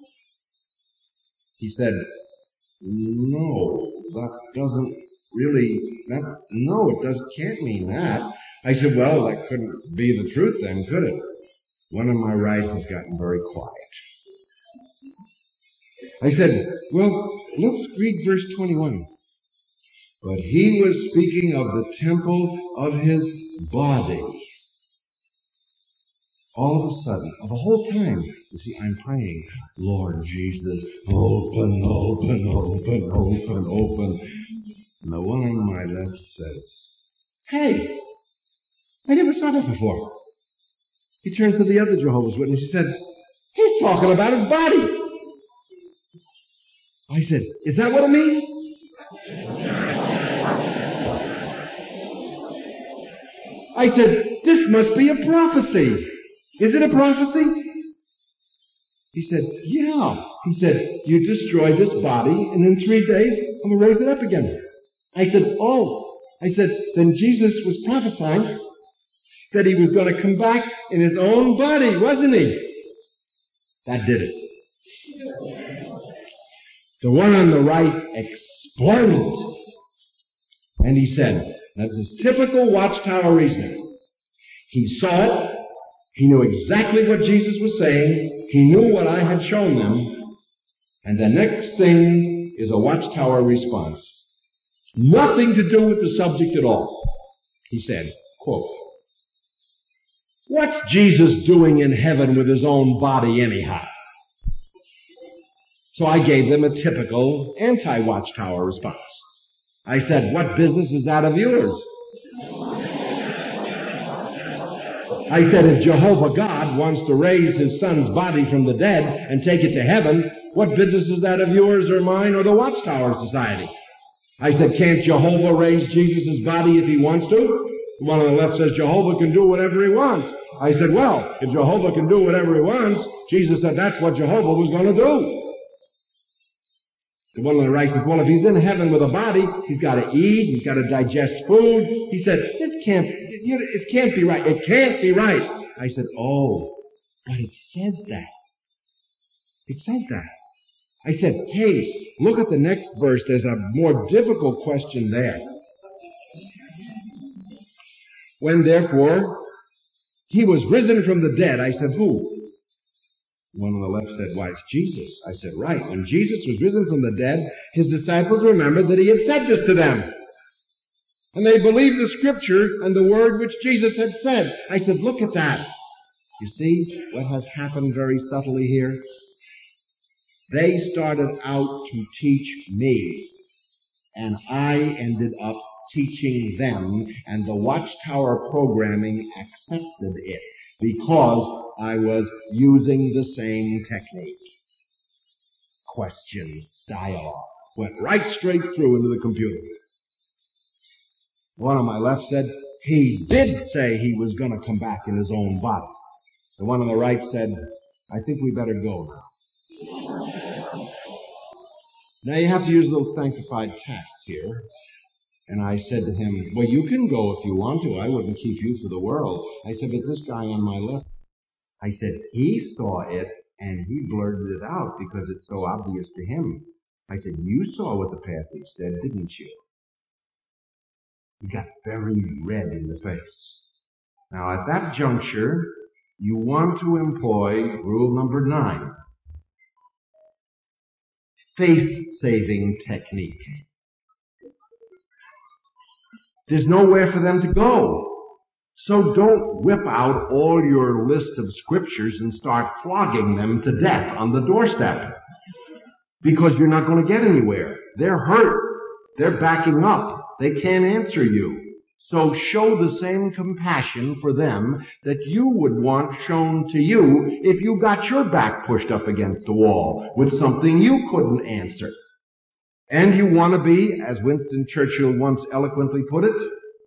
S1: He said, no, that doesn't really, that's, no, it does, can't mean that. I said, well, that couldn't be the truth then, could it? One on my right has gotten very quiet. I said, well, let's read verse twenty-one. But he was speaking of the temple of his body. All of a sudden, the whole time, you see, I'm praying, Lord Jesus, open, open, open, open, open. And the one on my left says, hey, I never saw that before. He turns to the other Jehovah's Witness. He said, he's talking about his body. I said, is that what it means? I said, this must be a prophecy. Is it a prophecy? He said, yeah. He said, you destroy this body, and in three days, I'm going to raise it up again. I said, oh. I said, then Jesus was prophesying that he was going to come back in his own body, wasn't he? That did it. The one on the right exploded. And he said, that's his typical Watchtower reasoning. He saw it. He knew exactly what Jesus was saying. He knew what I had shown them. And the next thing is a Watchtower response. Nothing to do with the subject at all. He said, quote, what's Jesus doing in heaven with his own body anyhow? So I gave them a typical anti-Watchtower response. I said, what business is that of yours? I said, if Jehovah God wants to raise his son's body from the dead and take it to heaven, what business is that of yours or mine or the Watchtower Society? I said, can't Jehovah raise Jesus' body if he wants to? The one on the left says Jehovah can do whatever he wants. I said, well, if Jehovah can do whatever he wants, Jesus said that's what Jehovah was going to do. The one on the right says, well, if he's in heaven with a body, he's got to eat, he's got to digest food. He said, it can't, it can't be right. It can't be right. I said, oh, but it says that. It says that. I said, hey, look at the next verse. There's a more difficult question there. When, therefore, he was risen from the dead, I said, who? One on the left said, why, it's Jesus. I said, right. When Jesus was risen from the dead, his disciples remembered that he had said this to them. And they believed the scripture and the word which Jesus had said. I said, look at that. You see what has happened very subtly here? They started out to teach me, and I ended up teaching them, and the Watchtower programming accepted it because I was using the same technique. Questions, dialogue, went right straight through into the computer. One on my left said, he did say he was going to come back in his own body. The one on the right said, I think we better go now. Now you have to use a little sanctified tact here. And I said to him, well, you can go if you want to. I wouldn't keep you for the world. I said, but this guy on my left, I said, he saw it and he blurted it out because it's so obvious to him. I said, you saw what the passage said, didn't you? He got very red in the face. Now, at that juncture, you want to employ rule number nine. Face-saving technique. There's nowhere for them to go. So don't whip out all your list of scriptures and start flogging them to death on the doorstep. Because you're not going to get anywhere. They're hurt. They're backing up. They can't answer you. So show the same compassion for them that you would want shown to you if you got your back pushed up against the wall with something you couldn't answer. And you want to be, as Winston Churchill once eloquently put it,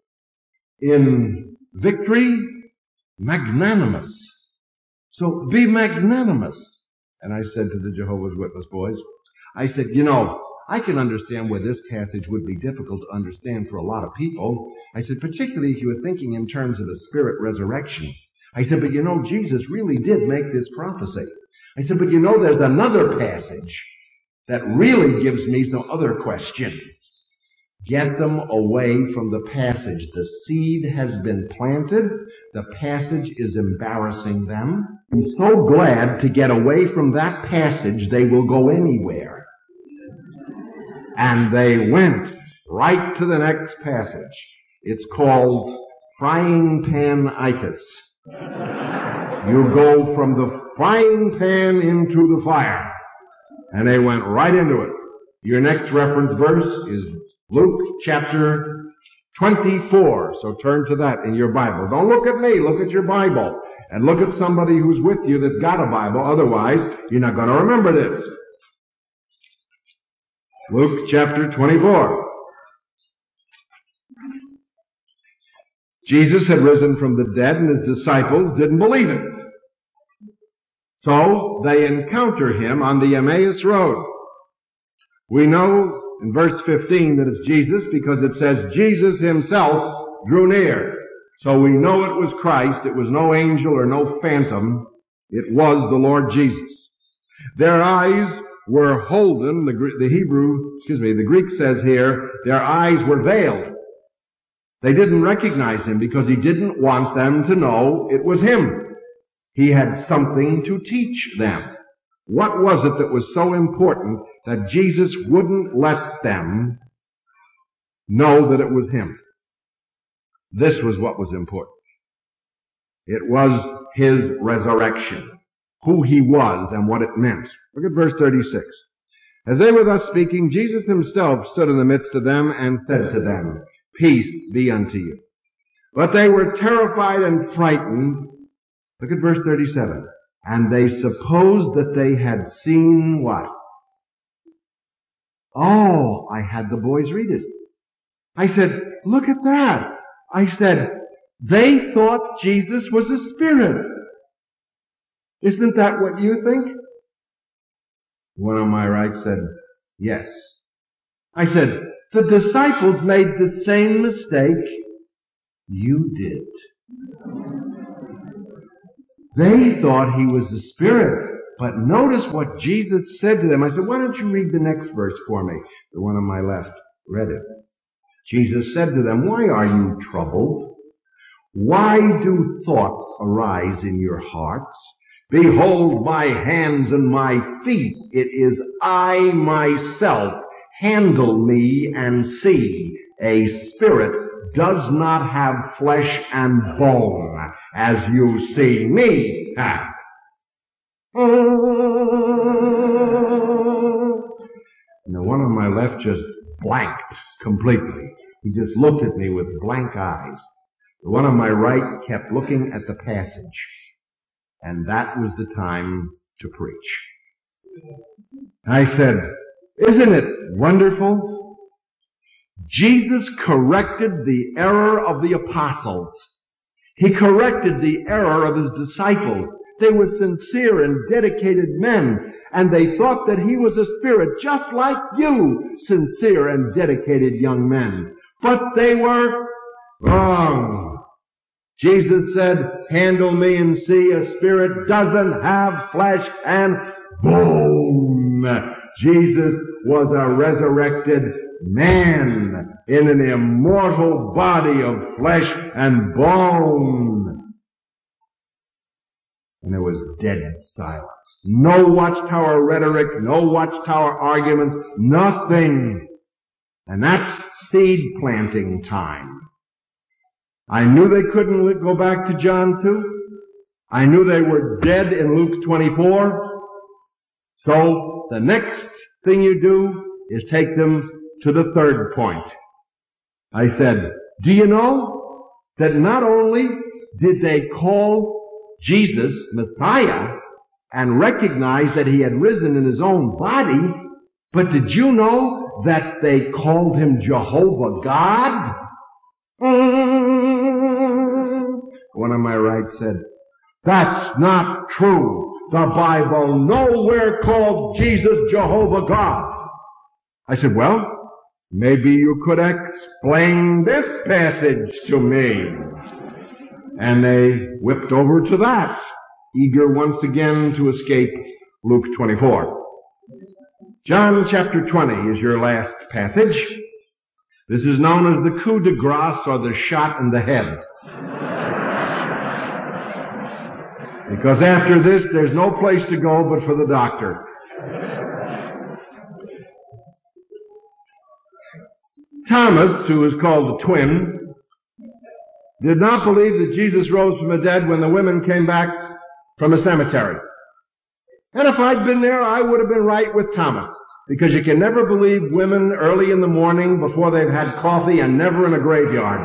S1: in victory, magnanimous. So be magnanimous. And I said to the Jehovah's Witness boys, I said, you know, I can understand where this passage would be difficult to understand for a lot of people. I said, particularly if you were thinking in terms of the spirit resurrection. I said, but you know, Jesus really did make this prophecy. I said, but you know, there's another passage that really gives me some other questions. Get them away from the passage. The seed has been planted. The passage is embarrassing them. I'm so glad to get away from that passage, they will go anywhere. And they went right to the next passage. It's called frying pan-itis. You go from the frying pan into the fire. And they went right into it. Your next reference verse is Luke chapter twenty-four. So turn to that in your Bible. Don't look at me. Look at your Bible. And look at somebody who's with you that's got a Bible. Otherwise, you're not going to remember this. Luke chapter twenty-four. Jesus had risen from the dead and his disciples didn't believe it. So they encounter him on the Emmaus Road. We know in verse fifteen that it's Jesus because it says Jesus himself drew near. So we know it was Christ. It was no angel or no phantom. It was the Lord Jesus. Their eyes were holden. The, the Hebrew, excuse me, the Greek says here, their eyes were veiled. They didn't recognize him because he didn't want them to know it was him. He had something to teach them. What was it that was so important that Jesus wouldn't let them know that it was him? This was what was important. It was his resurrection, who he was and what it meant. Look at verse thirty-six. As they were thus speaking, Jesus himself stood in the midst of them and said to them, peace be unto you. But they were terrified and frightened. Look at verse thirty-seven. And they supposed that they had seen what? Oh, I had the boys read it. I said, look at that. I said, they thought Jesus was a spirit. Isn't that what you think? One on my right said, yes. I said, the disciples made the same mistake you did. They thought he was the Spirit. But notice what Jesus said to them. I said, why don't you read the next verse for me? The one on my left read it. Jesus said to them, why are you troubled? Why do thoughts arise in your hearts? Behold my hands and my feet. It is I myself. Handle me and see. A spirit does not have flesh and bone, as you see me have. And the one on my left just blanked completely. He just looked at me with blank eyes. The one on my right kept looking at the passage. And that was the time to preach. I said, isn't it wonderful? Jesus corrected the error of the apostles. He corrected the error of his disciples. They were sincere and dedicated men, and they thought that he was a spirit just like you, sincere and dedicated young men. But they were wrong. Jesus said, handle me and see, a spirit doesn't have flesh and bone. Jesus was a resurrected man in an immortal body of flesh and bone. And there was dead silence. No watchtower rhetoric, no watchtower arguments, nothing. And that's seed planting time. I knew they couldn't go back to John two. I knew they were dead in Luke twenty-four. So the next thing you do is take them to the third point. I said, do you know that not only did they call Jesus Messiah and recognize that he had risen in his own body, but did you know that they called him Jehovah God? One on my right said, that's not true. The Bible nowhere called Jesus Jehovah God. I said, well, maybe you could explain this passage to me. And they whipped over to that, eager once again to escape Luke twenty-four. John chapter twenty is your last passage. This is known as the coup de grace, or the shot in the head. Because after this, there's no place to go but for the doctor. Thomas, who is called the twin, did not believe that Jesus rose from the dead when the women came back from the cemetery. And if I'd been there, I would have been right with Thomas. Because you can never believe women early in the morning before they've had coffee, and never in a graveyard.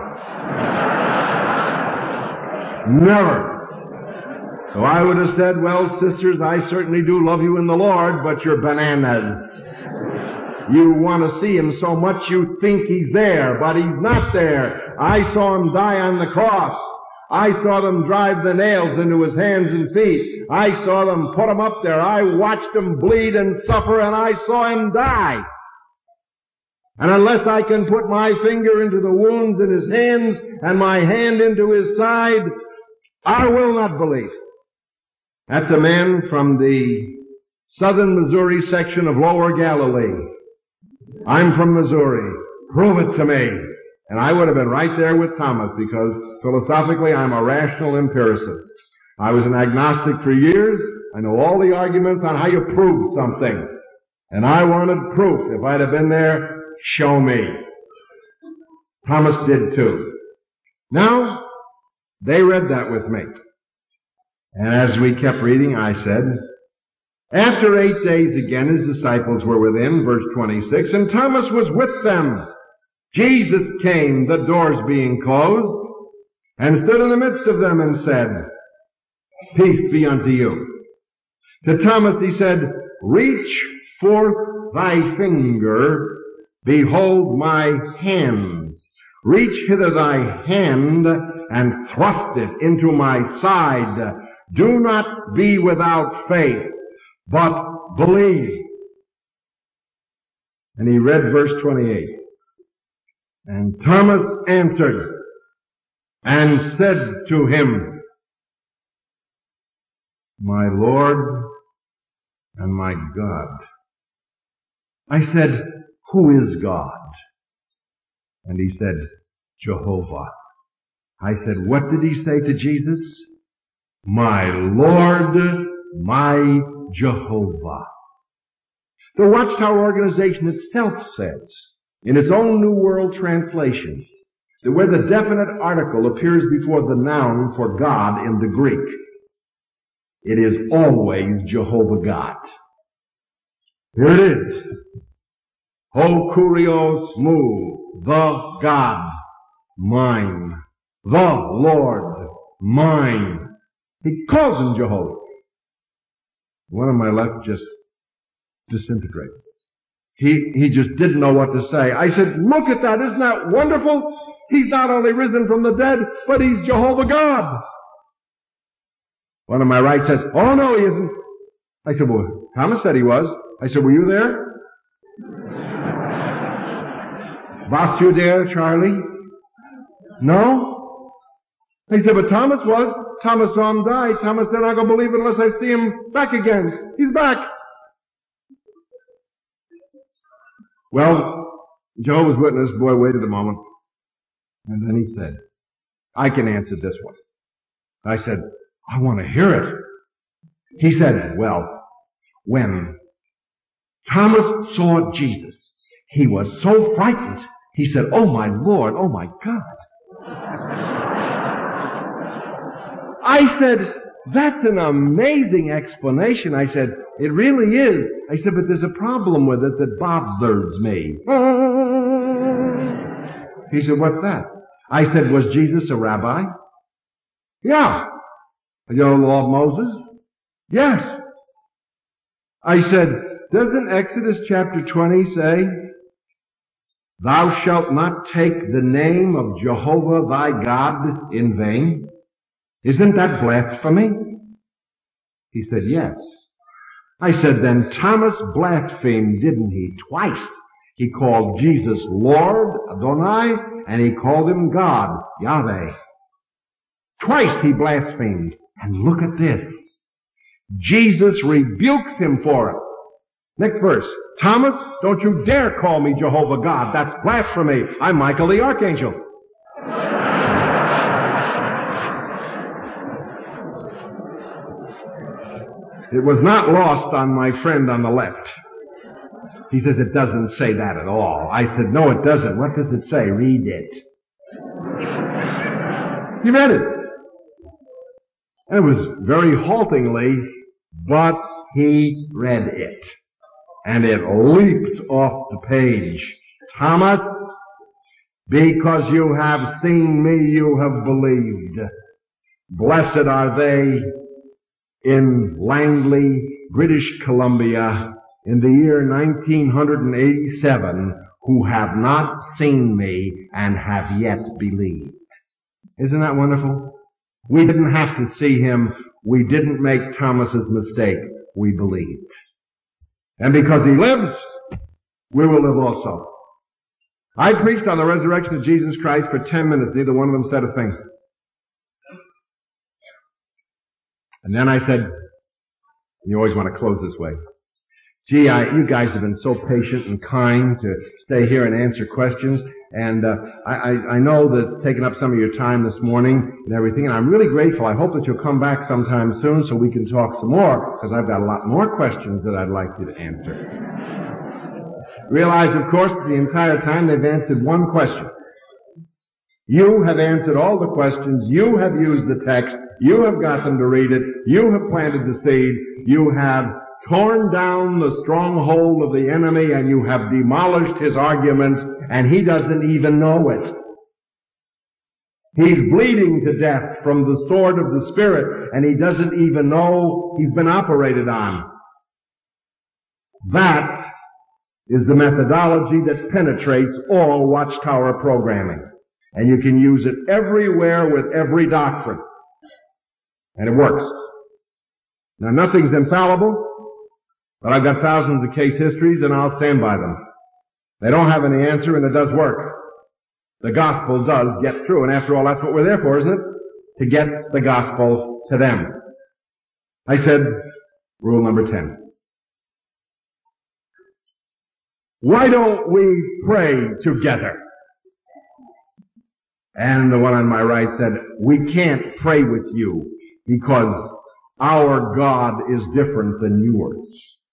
S1: Never. So I would have said, well, sisters, I certainly do love you in the Lord, but you're bananas. You want to see him so much you think he's there, but he's not there. I saw him die on the cross. I saw them drive the nails into his hands and feet. I saw them put him up there. I watched him bleed and suffer, and I saw him die. And unless I can put my finger into the wounds in his hands and my hand into his side, I will not believe. That's a man from the southern Missouri section of Lower Galilee. I'm from Missouri. Prove it to me. And I would have been right there with Thomas, because philosophically I'm a rational empiricist. I was an agnostic for years. I know all the arguments on how you prove something. And I wanted proof. If I'd have been there, show me. Thomas did too. Now, they read that with me. And as we kept reading, I said, after eight days again his disciples were within, verse twenty-six, and Thomas was with them. Jesus came, the doors being closed, and stood in the midst of them and said, peace be unto you. To Thomas he said, reach forth thy finger, behold my hands. Reach hither thy hand, and thrust it into my side. Do not be without faith, but believe. And he read verse twenty-eight. And Thomas answered and said to him, my Lord and my God. I said, who is God? And he said, Jehovah. I said, what did he say to Jesus? My Lord, my Jehovah. The Watchtower organization itself says, in its own New World Translation, that where the definite article appears before the noun for God in the Greek, it is always Jehovah God. Here it is. Ho kurios mu, the God, mine. The Lord, mine. He calls him Jehovah. One on my left just disintegrated. He, he just didn't know what to say. I said, look at that. Isn't that wonderful? He's not only risen from the dead, but he's Jehovah God. One on my right says, oh no, he isn't. I said, well, Thomas said he was. I said, were you there? Was you there, Charlie? No? He said, but Thomas was. Thomas saw him die. Thomas said, I'm not going to believe it unless I see him back again. He's back. Well, Jehovah's Witness boy waited a moment. And then he said, I can answer this one. I said, I want to hear it. He said, well, when Thomas saw Jesus, he was so frightened. He said, oh my Lord, oh my God. I said, that's an amazing explanation. I said, it really is. I said, but there's a problem with it that bothers me. He said, what's that? I said, was Jesus a rabbi? Yeah. You know the law of Moses? Yes. I said, doesn't Exodus chapter twenty say, thou shalt not take the name of Jehovah thy God in vain? Isn't that blasphemy? He said, yes. I said, then Thomas blasphemed, didn't he? Twice. He called Jesus Lord, Adonai, and he called him God, Yahweh. Twice he blasphemed. And look at this. Jesus rebukes him for it. Next verse. Thomas, don't you dare call me Jehovah God. That's blasphemy. I'm Michael the Archangel. It was not lost on my friend on the left. He says, it doesn't say that at all. I said, no, it doesn't. What does it say? Read it. He read it. And it was very haltingly, but he read it. And it leaped off the page. Thomas, because you have seen me, you have believed. Blessed are they in Langley, British Columbia, in the year nineteen eighty-seven, who have not seen me and have yet believed. Isn't that wonderful? We didn't have to see him. We didn't make Thomas's mistake. We believed. And because he lives, we will live also. I preached on the resurrection of Jesus Christ for ten minutes. Neither one of them said a thing. And then I said, you always want to close this way. Gee, I, you guys have been so patient and kind to stay here and answer questions. And uh, I, I, I know that taking up some of your time this morning and everything, and I'm really grateful. I hope that you'll come back sometime soon so we can talk some more, because I've got a lot more questions that I'd like you to answer. Realize, of course, that the entire time they've answered one question. You have answered all the questions. You have used the text. You have got them to read it. You have planted the seed. You have torn down the stronghold of the enemy, and you have demolished his arguments, and he doesn't even know it. He's bleeding to death from the sword of the Spirit, and he doesn't even know he's been operated on. That is the methodology that penetrates all Watchtower programming. And you can use it everywhere with every doctrine. And it works. Now, nothing's infallible, but I've got thousands of case histories, and I'll stand by them. They don't have any answer, and it does work. The gospel does get through, and after all, that's what we're there for, isn't it? To get the gospel to them. I said, rule number ten. Why don't we pray together? And the one on my right said, we can't pray with you because our God is different than yours.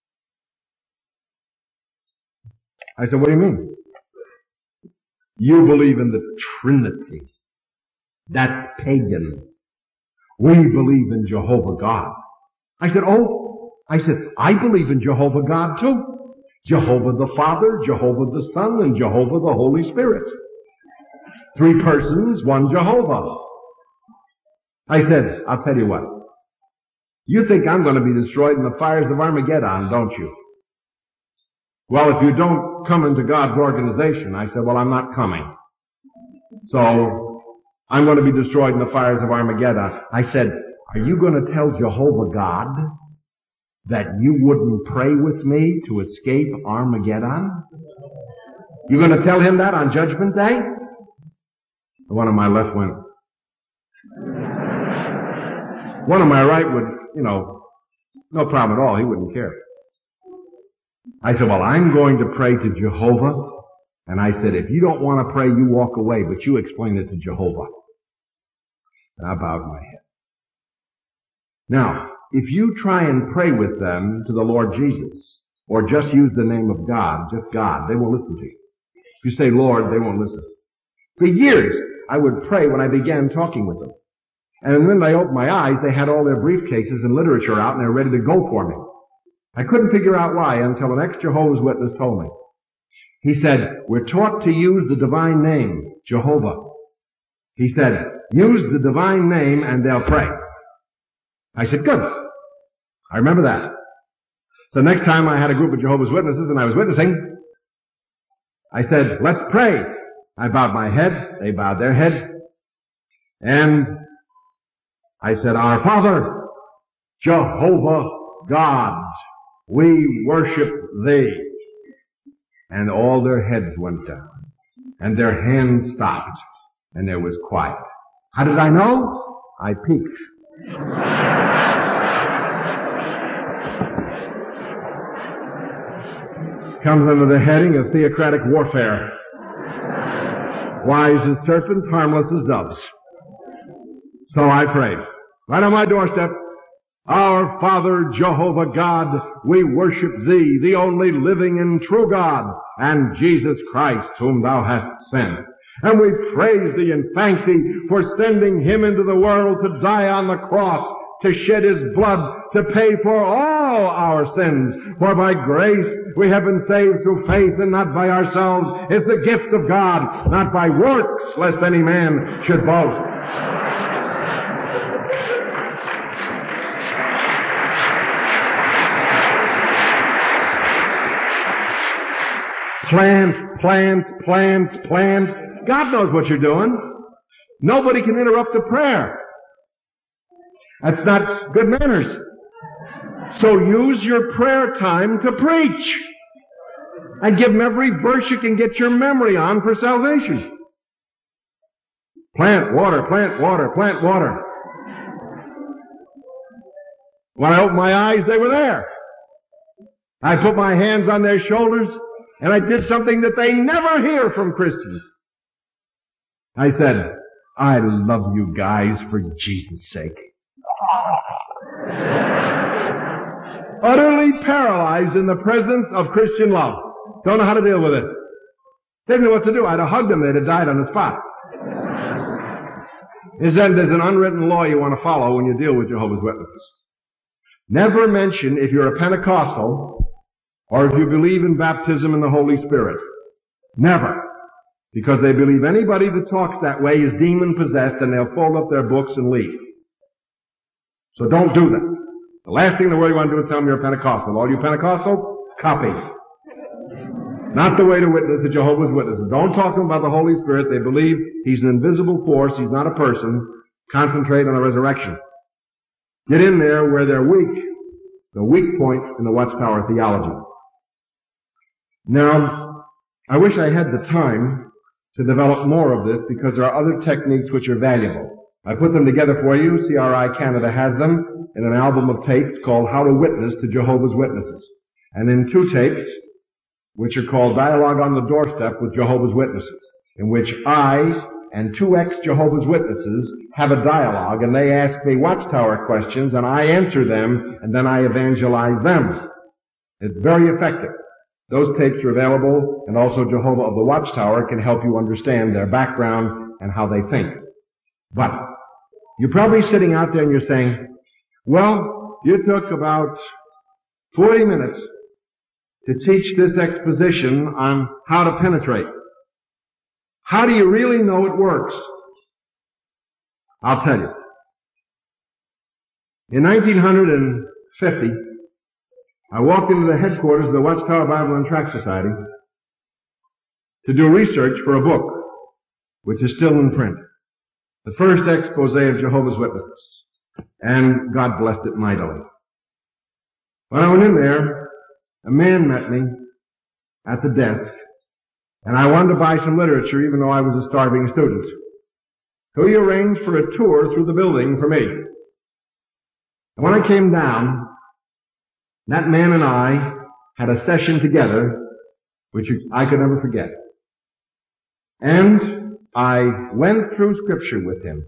S1: I said, what do you mean? You believe in the Trinity. That's pagan. We believe in Jehovah God. I said, oh, I said, I believe in Jehovah God too. Jehovah the Father, Jehovah the Son, and Jehovah the Holy Spirit. Three persons, one Jehovah. I said, I'll tell you what. You think I'm going to be destroyed in the fires of Armageddon, don't you? well, if you don't come into God's organization, I said, well, I'm not coming. So I'm going to be destroyed in the fires of Armageddon. I said, are you going to tell Jehovah God that you wouldn't pray with me to escape Armageddon? You going to tell him that on Judgment Day? The one on my left went. One on my right would, you know, no problem at all. He wouldn't care. I said, well, I'm going to pray to Jehovah. And I said, if you don't want to pray, you walk away, but you explain it to Jehovah. And I bowed my head. Now, if you try and pray with them to the Lord Jesus, or just use the name of God, just God, they won't listen to you. If you say Lord, they won't listen. For years, I would pray when I began talking with them. And when I opened my eyes, they had all their briefcases and literature out and they were ready to go for me. I couldn't figure out why until an ex-Jehovah's Witness told me. He said, we're taught to use the divine name, Jehovah. He said, use the divine name and they'll pray. I said, good. I remember that. The next time I had a group of Jehovah's Witnesses and I was witnessing, I said, let's pray. I bowed my head. They bowed their heads. And I said, our Father, Jehovah God, we worship thee. And all their heads went down. And their hands stopped. And there was quiet. How did I know? I peeked. Comes under the heading of theocratic warfare. Wise as serpents, harmless as doves. So I prayed. Right on my doorstep. Our Father, Jehovah God, we worship thee, the only living and true God, and Jesus Christ, whom thou hast sent. And we praise thee and thank thee for sending him into the world to die on the cross, to shed his blood, to pay for all our sins. For by grace we have been saved through faith and not by ourselves. It's the gift of God, not by works, lest any man should boast. Plant, plant, plant, plant. God knows what you're doing. Nobody can interrupt a prayer. That's not good manners. So use your prayer time to preach. And give them every verse you can get your memory on for salvation. Plant, water, plant, water, plant, water. When I opened my eyes, they were there. I put my hands on their shoulders, and I did something that they never hear from Christians. I said, I love you guys for Jesus' sake. Utterly paralyzed in the presence of Christian love. Don't know how to deal with it. Didn't know what to do. I'd have hugged them. They'd have died on the spot. There's an unwritten law you want to follow when you deal with Jehovah's Witnesses. Never mention if you're a Pentecostal or if you believe in baptism in the Holy Spirit. Never. Because they believe anybody that talks that way is demon-possessed and they'll fold up their books and leave. So don't do that. The last thing in the world you want to do is tell them you're a Pentecostal. All you Pentecostals, copy. Not the way to witness to Jehovah's Witnesses. Don't talk to them about the Holy Spirit. They believe he's an invisible force. He's not a person. Concentrate on the resurrection. Get in there where they're weak. The weak point in the Watchtower theology. Now, I wish I had the time to develop more of this because there are other techniques which are valuable. I put them together for you. C R I Canada has them in an album of tapes called How to Witness to Jehovah's Witnesses. And in two tapes, which are called Dialogue on the Doorstep with Jehovah's Witnesses, in which I and two ex-Jehovah's Witnesses have a dialogue, and they ask me Watchtower questions, and I answer them, and then I evangelize them. It's very effective. Those tapes are available, and also Jehovah of the Watchtower can help you understand their background and how they think. But you're probably sitting out there and you're saying, well, you took about forty minutes to teach this exposition on how to penetrate. How do you really know it works? I'll tell you. In nineteen fifty, I walked into the headquarters of the Watchtower Bible and Tract Society to do research for a book, which is still in print. The first expose of Jehovah's Witnesses. And God blessed it mightily. When I went in there, a man met me at the desk, and I wanted to buy some literature even though I was a starving student. So he arranged for a tour through the building for me. And when I came down, that man and I had a session together which I could never forget. And I went through Scripture with him.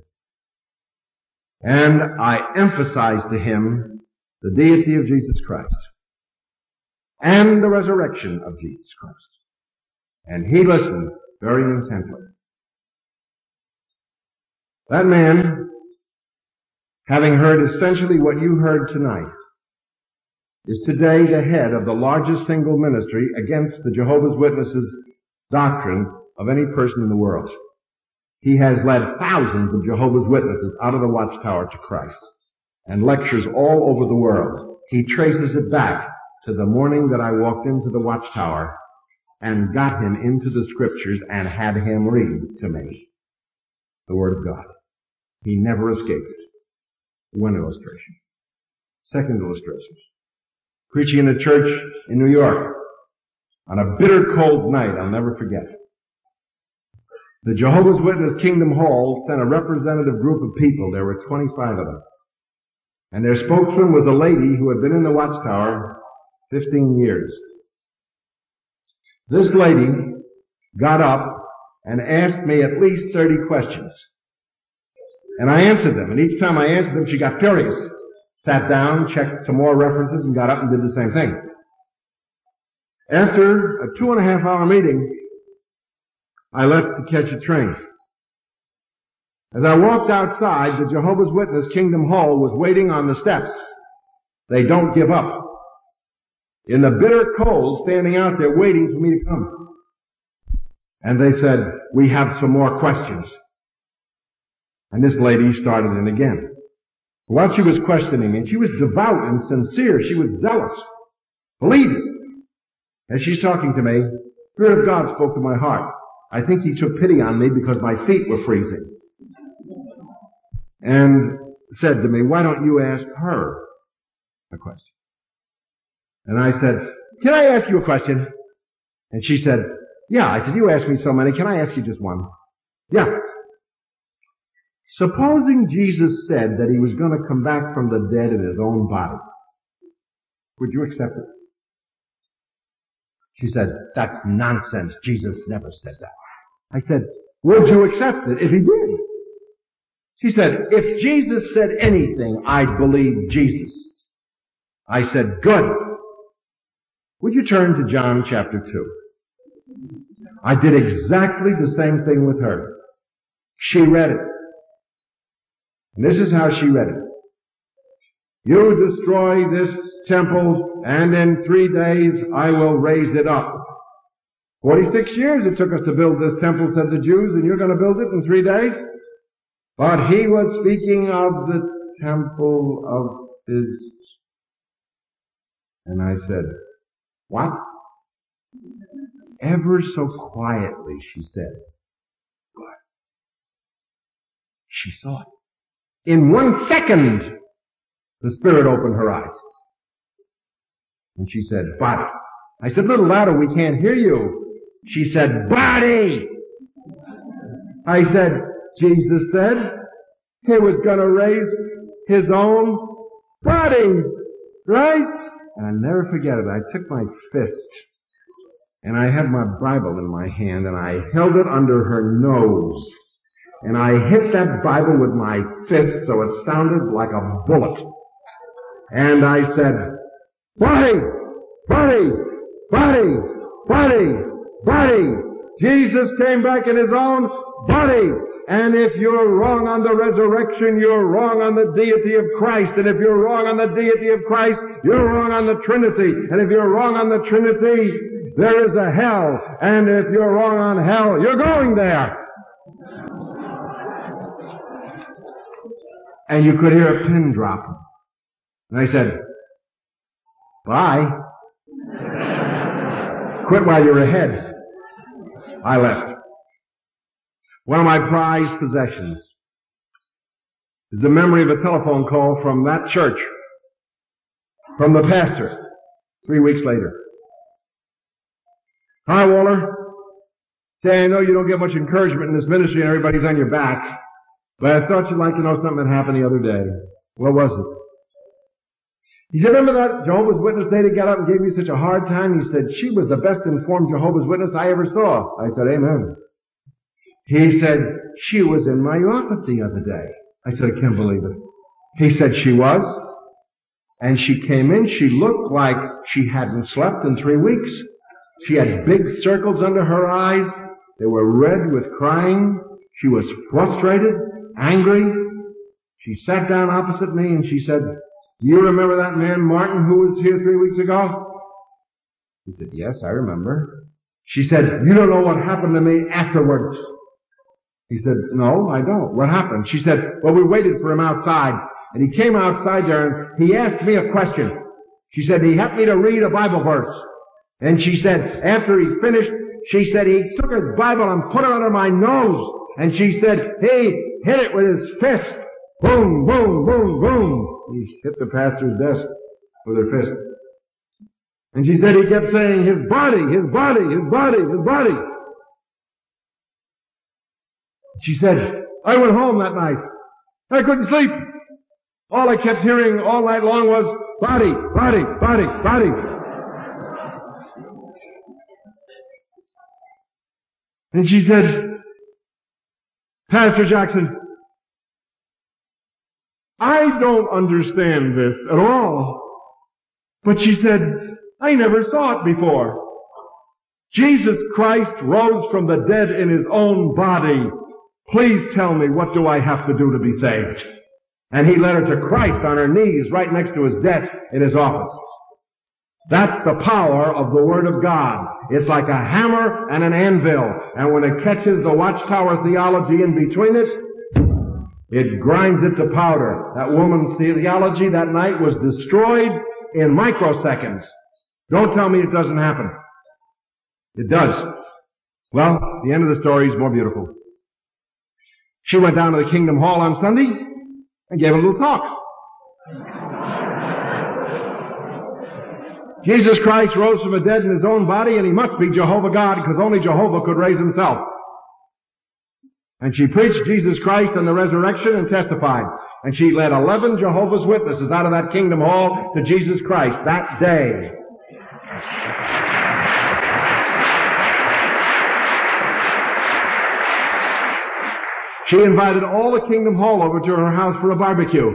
S1: And I emphasized to him the deity of Jesus Christ and the resurrection of Jesus Christ. And he listened very intently. That man, having heard essentially what you heard tonight, is today the head of the largest single ministry against the Jehovah's Witnesses doctrine of any person in the world. He has led thousands of Jehovah's Witnesses out of the Watchtower to Christ and lectures all over the world. He traces it back to the morning that I walked into the Watchtower and got him into the Scriptures and had him read to me the Word of God. He never escaped it. One illustration. Second illustration. Preaching in a church in New York on a bitter cold night I'll never forget. The Jehovah's Witness Kingdom Hall sent a representative group of people. There were twenty-five of them. And their spokesman was a lady who had been in the Watchtower fifteen years. This lady got up and asked me at least thirty questions. And I answered them. And each time I answered them, she got furious. Sat down, checked some more references, and got up and did the same thing. After a two and a half hour meeting, I left to catch a train. As I walked outside, the Jehovah's Witness Kingdom Hall was waiting on the steps. They don't give up. In the bitter cold, standing out there waiting for me to come. And they said, "We have some more questions." And this lady started in again. While she was questioning me, and she was devout and sincere, she was zealous. Believe it. As she's talking to me, the Spirit of God spoke to my heart. I think he took pity on me because my feet were freezing. And said to me, "Why don't you ask her a question?" And I said, "Can I ask you a question?" And she said, "Yeah." I said, "You asked me so many. Can I ask you just one?" "Yeah." Supposing Jesus said that he was going to come back from the dead in his own body, would you accept it? She said, "That's nonsense. Jesus never said that." I said, "Would you accept it if he did?" She said, "If Jesus said anything, I'd believe Jesus." I said, "Good. Would you turn to John chapter two? I did exactly the same thing with her. She read it. And this is how she read it. "You destroy this temple, and in three days I will raise it up." Forty-six years it took us to build this temple, said the Jews, and you're going to build it in three days? But he was speaking of the temple of his. And I said, "What?" Ever so quietly she said, "What?" She saw it. In one second, the Spirit opened her eyes. And she said, "Body." I said, "A little louder, we can't hear you." She said, "Body." I said, "Jesus said he was going to raise his own body, right?" And I'll never forget it. I took my fist, and I had my Bible in my hand, and I held it under her nose. And I hit that Bible with my fist so it sounded like a bullet. And I said, "Body, body, body, body, body." Jesus came back in his own body. And if you're wrong on the resurrection, you're wrong on the deity of Christ. And if you're wrong on the deity of Christ, you're wrong on the Trinity. And if you're wrong on the Trinity, there is a hell. And if you're wrong on hell, you're going there. And you could hear a pin drop. And I said, Bye. Quit while you're ahead. I left. One of my prized possessions is the memory of a telephone call from that church, from the pastor, three weeks later. Hi, Walter. Say, I know you don't get much encouragement in this ministry and everybody's on your back, but I thought you'd like to know something that happened the other day. What was it? He said, remember that Jehovah's Witness lady got up and gave me such a hard time? He said, she was the best informed Jehovah's Witness I ever saw. I said, amen. He said, she was in my office the other day. I said, I can't believe it. He said, she was. And she came in, she looked like she hadn't slept in three weeks. She had big circles under her eyes. They were red with crying. She was frustrated, angry. She sat down opposite me and she said, do you remember that man Martin who was here three weeks ago? He said, yes, I remember. She said, you don't know what happened to me afterwards. He said, no, I don't. What happened? She said, well, we waited for him outside. And he came outside there and he asked me a question. She said, he helped me to read a Bible verse. And she said, after he finished, she said, he took his Bible and put it under my nose. And she said, he hit it with his fist. Boom, boom, boom, boom. He hit the pastor's desk with her fist. And she said he kept saying, his body, his body, his body, his body. She said, I went home that night. I couldn't sleep. All I kept hearing all night long was, body, body, body, body. And she said, Pastor Jackson, I don't understand this at all. But she said, I never saw it before. Jesus Christ rose from the dead in his own body. Please tell me, what do I have to do to be saved? And he led her to Christ on her knees right next to his desk in his office. That's the power of the Word of God. It's like a hammer and an anvil. And when it catches the Watchtower theology in between it, it grinds it to powder. That woman's theology that night was destroyed in microseconds. Don't tell me it doesn't happen. It does. Well, the end of the story is more beautiful. She went down to the Kingdom Hall on Sunday and gave a little talk. Jesus Christ rose from the dead in his own body, and he must be Jehovah God, because only Jehovah could raise himself. And she preached Jesus Christ and the resurrection and testified. And she led eleven Jehovah's Witnesses out of that Kingdom Hall to Jesus Christ that day. She invited all the Kingdom Hall over to her house for a barbecue.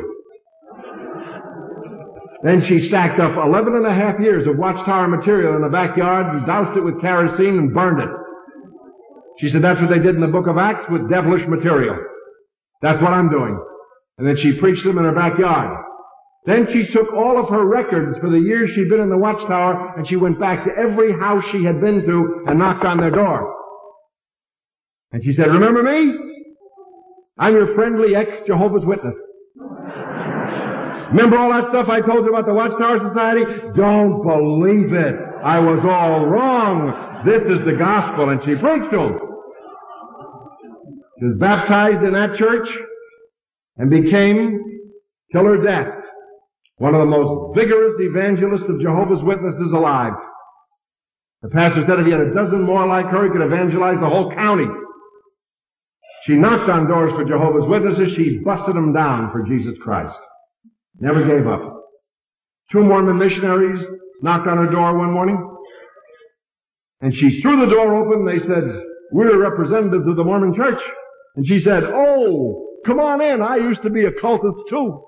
S1: Then she stacked up eleven and a half years of Watchtower material in the backyard and doused it with kerosene and burned it. She said that's what they did in the book of Acts with devilish material. That's what I'm doing. And then she preached them in her backyard. Then she took all of her records for the years she'd been in the Watchtower, and she went back to every house she had been to and knocked on their door. And she said, remember me? I'm your friendly ex-Jehovah's Witness. Remember all that stuff I told you about the Watchtower Society? Don't believe it. I was all wrong. This is the gospel. And she preached to them. She was baptized in that church and became, till her death, one of the most vigorous evangelists of Jehovah's Witnesses alive. The pastor said if he had a dozen more like her, he could evangelize the whole county. She knocked on doors for Jehovah's Witnesses. She busted them down for Jesus Christ. Never gave up. Two Mormon missionaries knocked on her door one morning, and she threw the door open. They said, we're representatives of the Mormon Church. And she said, oh, come on in. I used to be a cultist too.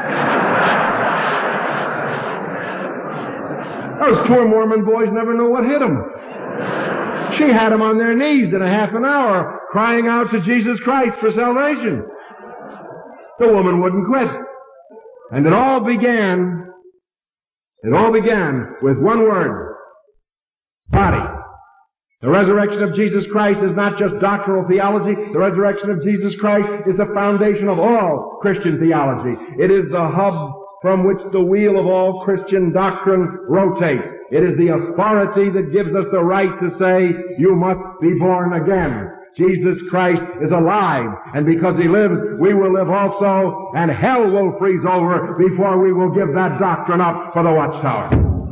S1: Those poor Mormon boys never knew what hit them. She had them on their knees in a half an hour, crying out to Jesus Christ for salvation. The woman wouldn't quit. And it all began, it all began with one word, body. The resurrection of Jesus Christ is not just doctrinal theology. The resurrection of Jesus Christ is the foundation of all Christian theology. It is the hub
S2: from which the wheel of all Christian doctrine rotates. It is the authority that gives us the right to say, you must be born again. Jesus Christ is alive, and because He lives, we will live also, and hell will freeze over before we will give that doctrine up for the Watchtower.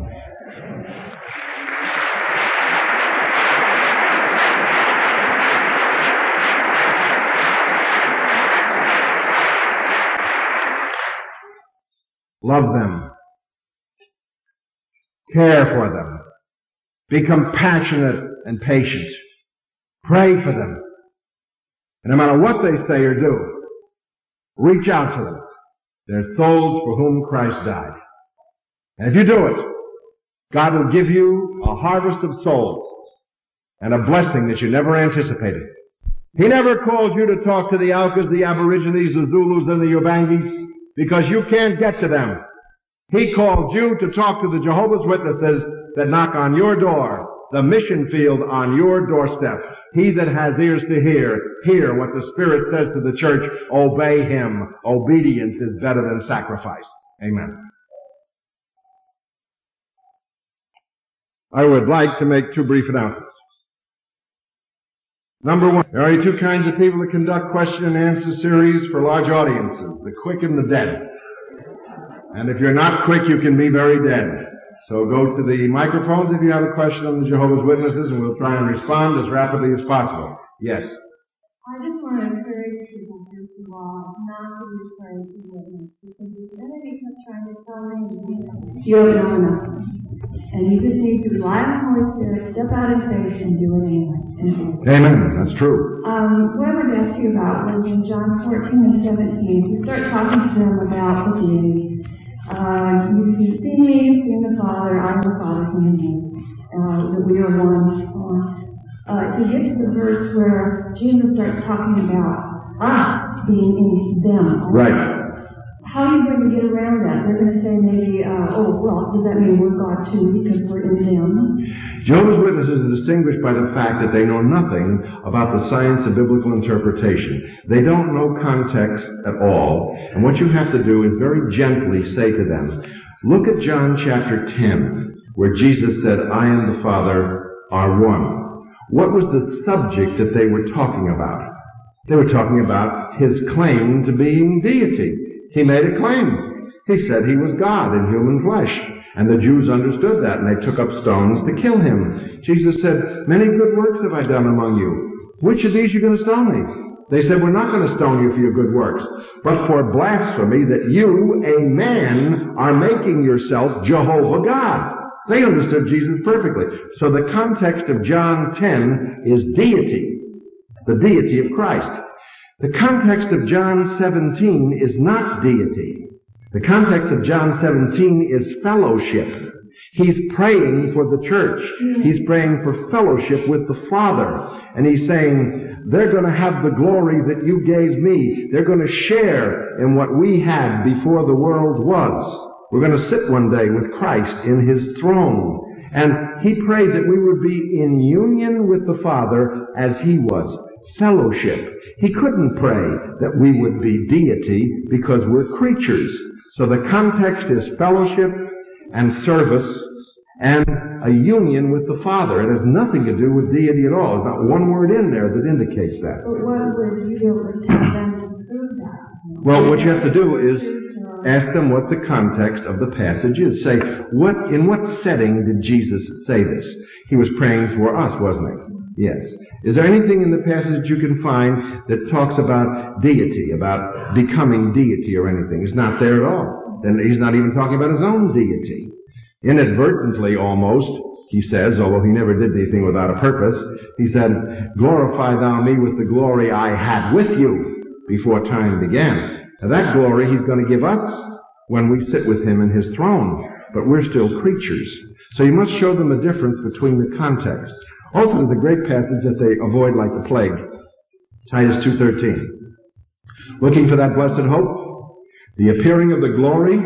S2: Love them. Care for them. Be compassionate and patient. Pray for them. And no matter what they say or do, reach out to them. They're souls for whom Christ died. And if you do it, God will give you a harvest of souls and a blessing that you never anticipated. He never called you to talk to the Aucas, the Aborigines, the Zulus, and the Ubangis, because you can't get to them. He called you to talk to the Jehovah's Witnesses that knock on your door, the mission field on your doorstep. He that has ears to hear, hear what the Spirit says to the church. Obey Him. Obedience is better than sacrifice. Amen. I would like to make two brief announcements. Number one, there are two kinds of people that conduct question and answer series for large audiences, the quick and the dead. And if you're not quick, you can be very dead. So go to the microphones if you have a question on the Jehovah's Witnesses, and we'll try and respond as rapidly as possible. Yes?
S3: I just want to encourage people, first of all, not to be afraid to witness, because if the enemy keeps trying to tell you, you don't know enough. And you just need to rely on the Holy Spirit, step out in faith, and do it anyway.
S2: Amen. That's true.
S3: Um, what I would ask you about was in John fourteen and seventeen, you start talking to them about the deity. Uh, you, you've seen me, you've seen the Father, I'm the Father in me, uh, that we are one. Uh, uh, to get to the verse where Jesus starts talking about us being in them.
S2: Right.
S3: How are you going to get around that? They're going to say maybe, uh, oh, well, does that mean we're God too because we're in them?
S2: Jehovah's Witnesses are distinguished by the fact that they know nothing about the science of biblical interpretation. They don't know context at all. And what you have to do is very gently say to them, look at John chapter ten, where Jesus said, I and the Father are one. What was the subject that they were talking about? They were talking about His claim to being deity. He made a claim. He said He was God in human flesh. And the Jews understood that, and they took up stones to kill Him. Jesus said, many good works have I done among you. Which of these are you going to stone me? They said, we're not going to stone you for your good works, but for blasphemy that you, a man, are making yourself Jehovah God. They understood Jesus perfectly. So the context of John ten is deity, the deity of Christ. The context of John seventeen is not deity. The context of John seventeen is fellowship. He's praying for the church. He's praying for fellowship with the Father. And He's saying, they're going to have the glory that you gave me. They're going to share in what we had before the world was. We're going to sit one day with Christ in His throne. And He prayed that we would be in union with the Father as He was. Fellowship. He couldn't pray that we would be deity because we're creatures. So the context is fellowship and service and a union with the Father. It has nothing to do with deity at all. There's not one word in there that indicates that.
S3: But what would you be able to tell them to prove that?
S2: Well, what you have to do is ask them what the context of the passage is. Say, what, in what setting did Jesus say this? He was praying for us, wasn't He? Yes. Is there anything in the passage you can find that talks about deity, about becoming deity or anything? It's not there at all. Then He's not even talking about His own deity. Inadvertently, almost, He says, although He never did anything without a purpose, He said, glorify thou me with the glory I had with you before time began. Now that glory He's going to give us when we sit with Him in His throne. But we're still creatures. So you must show them the difference between the context. Also, there's a great passage that they avoid like the plague. Titus two thirteen. Looking for that blessed hope, the appearing of the glory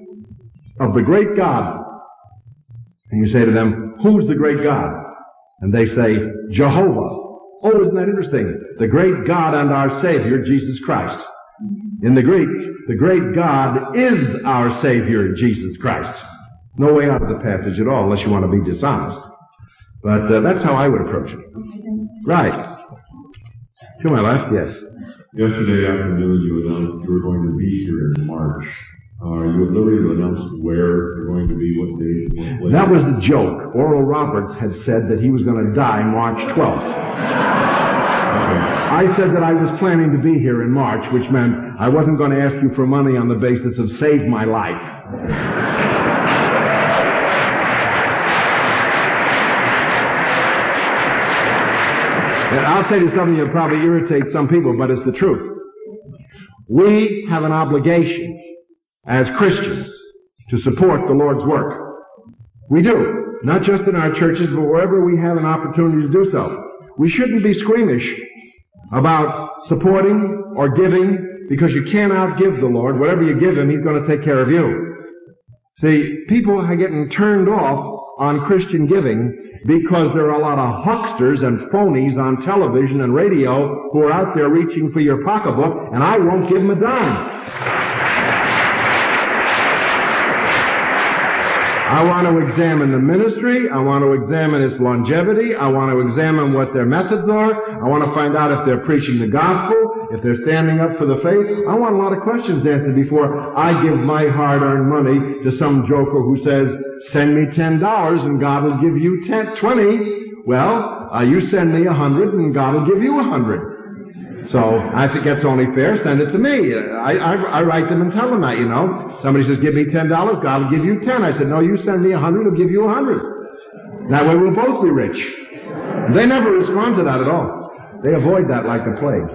S2: of the great God. And you say to them, who's the great God? And they say, Jehovah. Oh, isn't that interesting? The great God and our Savior, Jesus Christ. In the Greek, the great God is our Savior, Jesus Christ. No way out of the passage at all, unless you want to be dishonest. But uh, that's how I would approach it. Right. To my left, yes.
S4: Yesterday afternoon, you announced you were going to be here in March. Are you at liberty to announce where you're going to be, what date, what place?
S2: That was the joke. Oral Roberts had said that he was going to die March twelfth. I said that I was planning to be here in March, which meant I wasn't going to ask you for money on the basis of save my life. And I'll tell you something that'll probably irritate some people, but it's the truth. We have an obligation as Christians to support the Lord's work. We do. Not just in our churches, but wherever we have an opportunity to do so. We shouldn't be squeamish about supporting or giving, because you can't outgive the Lord. Whatever you give Him, He's going to take care of you. See, people are getting turned off on Christian giving because there are a lot of hucksters and phonies on television and radio who are out there reaching for your pocketbook, and I won't give them a dime. I want to examine the ministry. I want to examine its longevity. I want to examine what their methods are. I want to find out if they're preaching the gospel, if they're standing up for the faith. I want a lot of questions answered before I give my hard-earned money to some joker who says, send me ten dollars and God will give you ten, twenty. Well, uh, you send me a hundred and God will give you a hundred. So I think that's only fair. Send it to me. I, I, I write them and tell them that, you know. Somebody says, give me ten dollars, God will give you ten. I said, no, you send me a hundred, He'll give you a hundred. That way we'll both be rich. They never respond to that at all. They avoid that like the plague.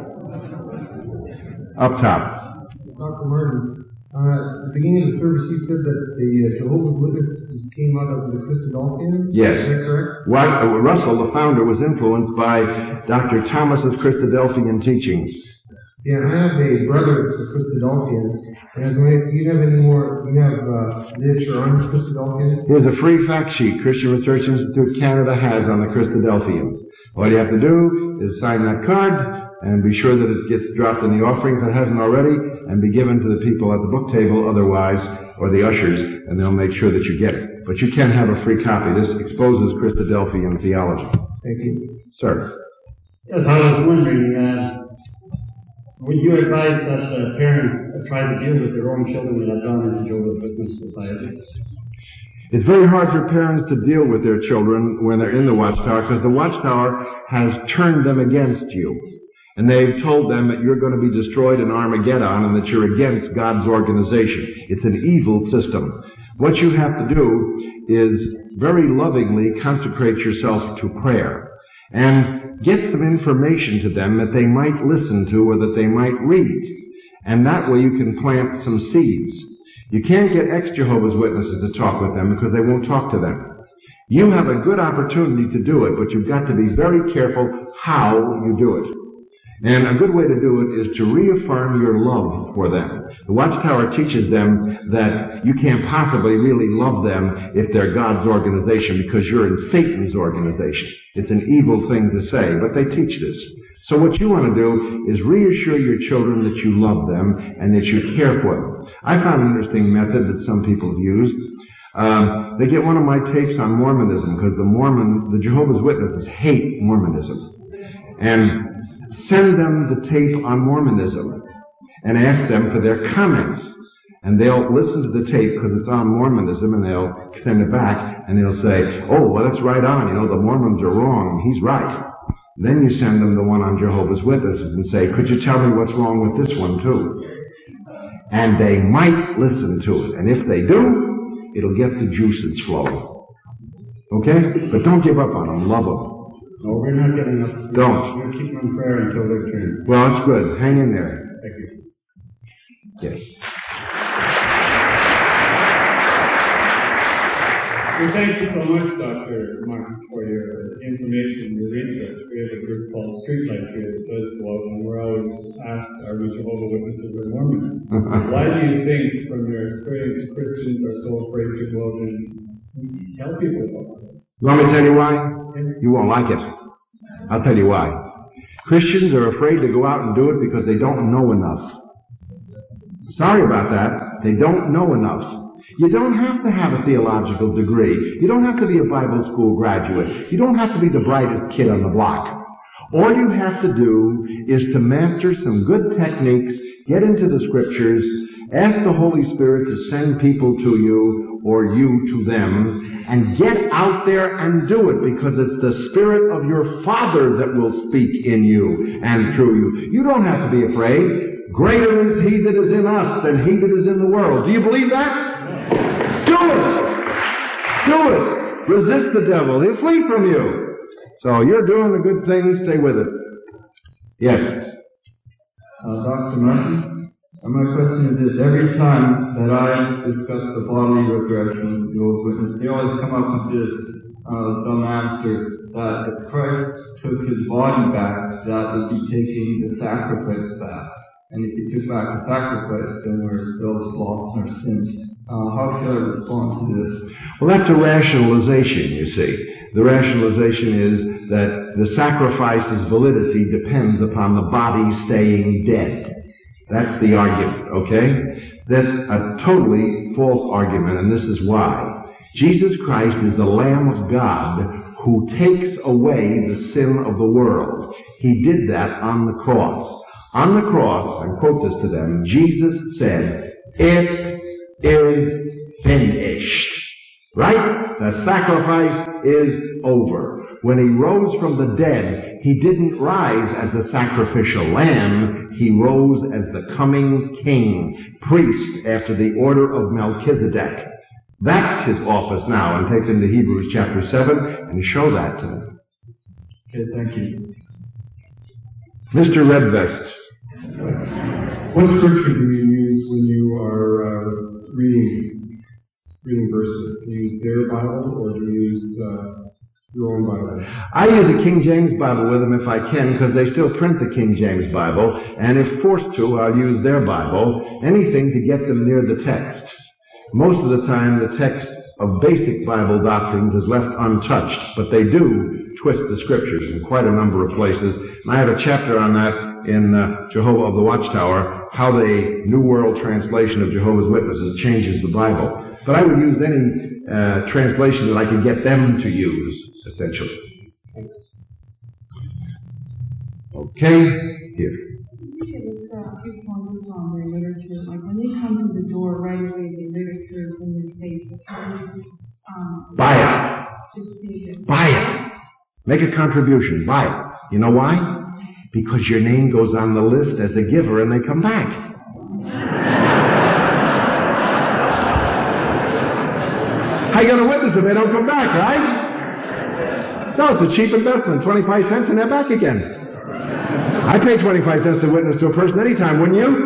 S2: Up top.
S5: Doctor Martin, uh, at the beginning of the service, you said that the uh, Jehovah's Witnesses came out of the Christadelphians.
S2: Yes.
S5: Is that correct?
S2: Well, uh, Russell, the founder, was influenced by Doctor Thomas's Christadelphian teachings.
S5: Yeah, I have a brother that's a Christadelphian, and I was wondering if you have any more, you have uh, literature on Christadelphians?
S2: Here's a free fact sheet Christian Research Institute Canada has on the Christadelphians. All you have to do is sign that card and be sure that it gets dropped in the offering if it hasn't already, and be given to the people at the book table otherwise, or the ushers, and they'll make sure that you get it. But you can have a free copy. This exposes Christadelphian theology.
S5: Thank you.
S2: Sir.
S6: Yes, I was wondering, uh, would you advise that uh, parents try to deal with their own children that have gone into Jehovah's Witness society?
S2: It's very hard for parents to deal with their children when they're in the Watchtower, because the Watchtower has turned them against you. And they've told them that you're going to be destroyed in Armageddon and that you're against God's organization. It's an evil system. What you have to do is very lovingly consecrate yourself to prayer and get some information to them that they might listen to or that they might read. And that way you can plant some seeds. You can't get ex-Jehovah's Witnesses to talk with them because they won't talk to them. You have a good opportunity to do it, but you've got to be very careful how you do it. And a good way to do it is to reaffirm your love for them. The Watchtower teaches them that you can't possibly really love them if they're God's organization because you're in Satan's organization. It's an evil thing to say, but they teach this. So what you want to do is reassure your children that you love them and that you care for them. I found an interesting method that some people have used. Um, they get one of my tapes on Mormonism because the Mormon, the Jehovah's Witnesses hate Mormonism. And send them the tape on Mormonism and ask them for their comments. And they'll listen to the tape because it's on Mormonism, and they'll send it back and they'll say, oh, well, that's right on. You know, the Mormons are wrong. He's right. Then you send them the one on Jehovah's Witnesses and say, could you tell me what's wrong with this one too? And they might listen to it. And if they do, it'll get the juices flowing. Okay? But don't give up on them. Love them.
S6: No, we're not giving up.
S2: Don't.
S6: We're keeping them in prayer until they're turned.
S2: Well, it's good. Hang in there.
S6: Thank you.
S2: Yes.
S6: Well, thank you so much, Doctor Martin, for your information and your research. We have a group called Streetlight here that does go out, and we're always asked, are we Jehovah's Witnesses or Mormons? Why do you think, from your experience, Christians are so afraid to go out and tell people about it?
S2: You want me to tell you why? You won't like it. I'll tell you why. Christians are afraid to go out and do it because they don't know enough. Sorry about that. They don't know enough. You don't have to have a theological degree. You don't have to be a Bible school graduate. You don't have to be the brightest kid on the block. All you have to do is to master some good techniques, get into the Scriptures, ask the Holy Spirit to send people to you or you to them, and get out there and do it, because it's the Spirit of your Father that will speak in you and through you. You don't have to be afraid. Greater is He that is in us than he that is in the world. Do you believe that? Do it! Do it! Resist the devil. He'll flee from you. So you're doing the good thing. Stay with it. Yes?
S7: Uh, Doctor Martin, uh, my question is this. Every time that I discuss the bodily resurrection with your witness, they always come up with this uh, dumb answer that if Christ took His body back, that would be taking the sacrifice back. And if He took back the sacrifice, then we're still lost in our sins. Uh, how should I respond to this?
S2: Well, that's a rationalization, you see. The rationalization is that the sacrifice's validity depends upon the body staying dead. That's the argument, okay? That's a totally false argument, and this is why. Jesus Christ is the Lamb of God who takes away the sin of the world. He did that on the cross. On the cross, I quote this to them, Jesus said, "It is finished." Right? The sacrifice is over. When He rose from the dead, He didn't rise as the sacrificial lamb. He rose as the coming king, priest after the order of Melchizedek. That's His office now. And take them to Hebrews chapter seven and show that to them.
S7: Okay, thank you.
S2: Mister Redvest.
S6: What scripture do you use when you are uh, reading reading verses? Do you use their Bible or do you use uh, your own Bible?
S2: I use a King James Bible with them if I can, because they still print the King James Bible, and if forced to, I'll use their Bible, anything to get them near the text. Most of the time, the text of basic Bible doctrines is left untouched, but they do twist the Scriptures in quite a number of places, and I have a chapter on that in uh, Jehovah of the Watchtower, how the New World Translation of Jehovah's Witnesses changes the Bible. But I would use any uh, translation that I could get them to use, essentially. Okay, here.
S3: It's uh, people on their literature. Like when they come to the door, right away, the literature is in their face. Um,
S2: Buy it. Buy it. Make a contribution. Buy it. You know why? Because your name goes on the list as a giver and they come back. How are you going to witness if they don't come back, right? So it's a cheap investment, twenty-five cents, and they're back again. I pay twenty-five cents to witness to a person anytime, wouldn't you?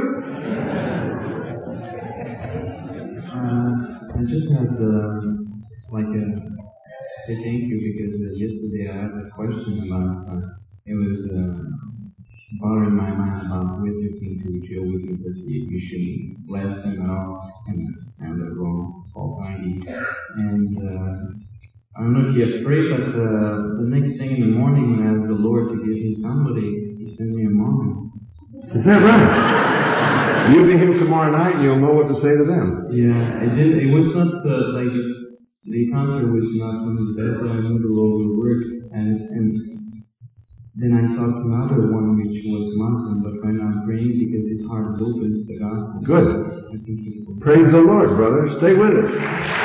S7: Uh, I just had uh, like a say thank you because uh, yesterday I had a question about uh, it was uh, bothering my mind about witnessing to Jehovah's Witnesses. You shouldn't bless them at all and and the wrong false I D. And uh, I don't know if you're afraid, but uh, the next thing in the morning when I ask the Lord to give me somebody, He sends me a moment.
S2: Is that right? You'll be here tomorrow night and you'll know what to say to them.
S7: Yeah, it did. It was not uh, like the encounter was not from the bed, but I knew the Lord would work. And and then I talked to another one which was Muslim, but when I'm praying because his heart is open to the gospel.
S2: Good.
S7: I think he's
S2: Praise the Lord, brother. Stay with it.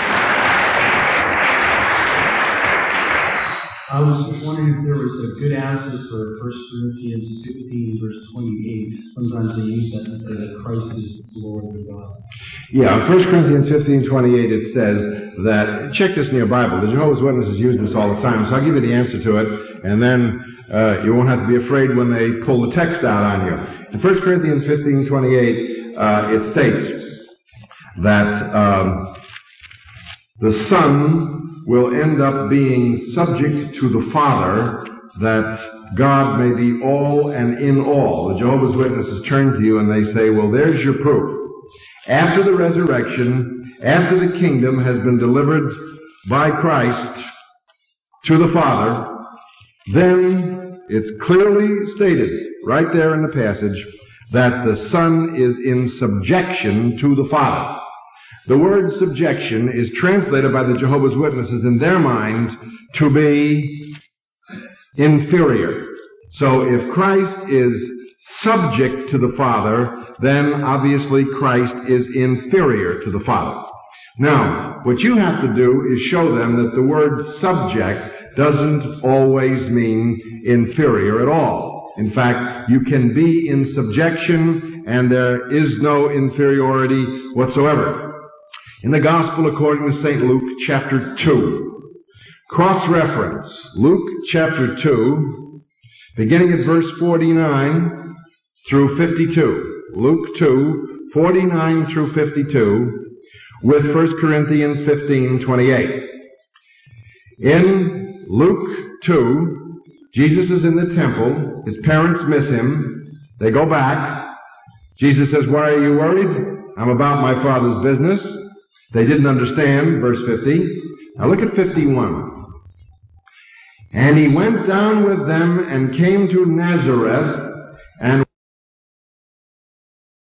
S8: I was just wondering if there was a good answer for First Corinthians fifteen, verse twenty-eight. Sometimes they use that to say that Christ is Lord of God.
S2: Yeah, in First Corinthians fifteen twenty-eight it says that, check this in your Bible, the Jehovah's Witnesses use this all the time, so I'll give you the answer to it, and then uh, you won't have to be afraid when they pull the text out on you. In First Corinthians fifteen twenty-eight, uh, it states that um, the Son will end up being subject to the Father, that God may be all and in all. The Jehovah's Witnesses turn to you and they say, well, there's your proof. After the resurrection, after the kingdom has been delivered by Christ to the Father, then it's clearly stated right there in the passage that the Son is in subjection to the Father. The word subjection is translated by the Jehovah's Witnesses in their mind to be inferior. So if Christ is subject to the Father, then obviously Christ is inferior to the Father. Now, what you have to do is show them that the word subject doesn't always mean inferior at all. In fact, you can be in subjection and there is no inferiority whatsoever. In the Gospel according to Saint Luke, chapter two, cross-reference, Luke chapter two, beginning at verse forty-nine through fifty-two. Luke two, forty-nine through fifty-two, with First Corinthians fifteen, twenty-eight. In Luke two, Jesus is in the temple. His parents miss him. They go back. Jesus says, "Why are you worried? I'm about my Father's business." They didn't understand, verse fifty. Now look at fifty-one. "And he went down with them and came to Nazareth,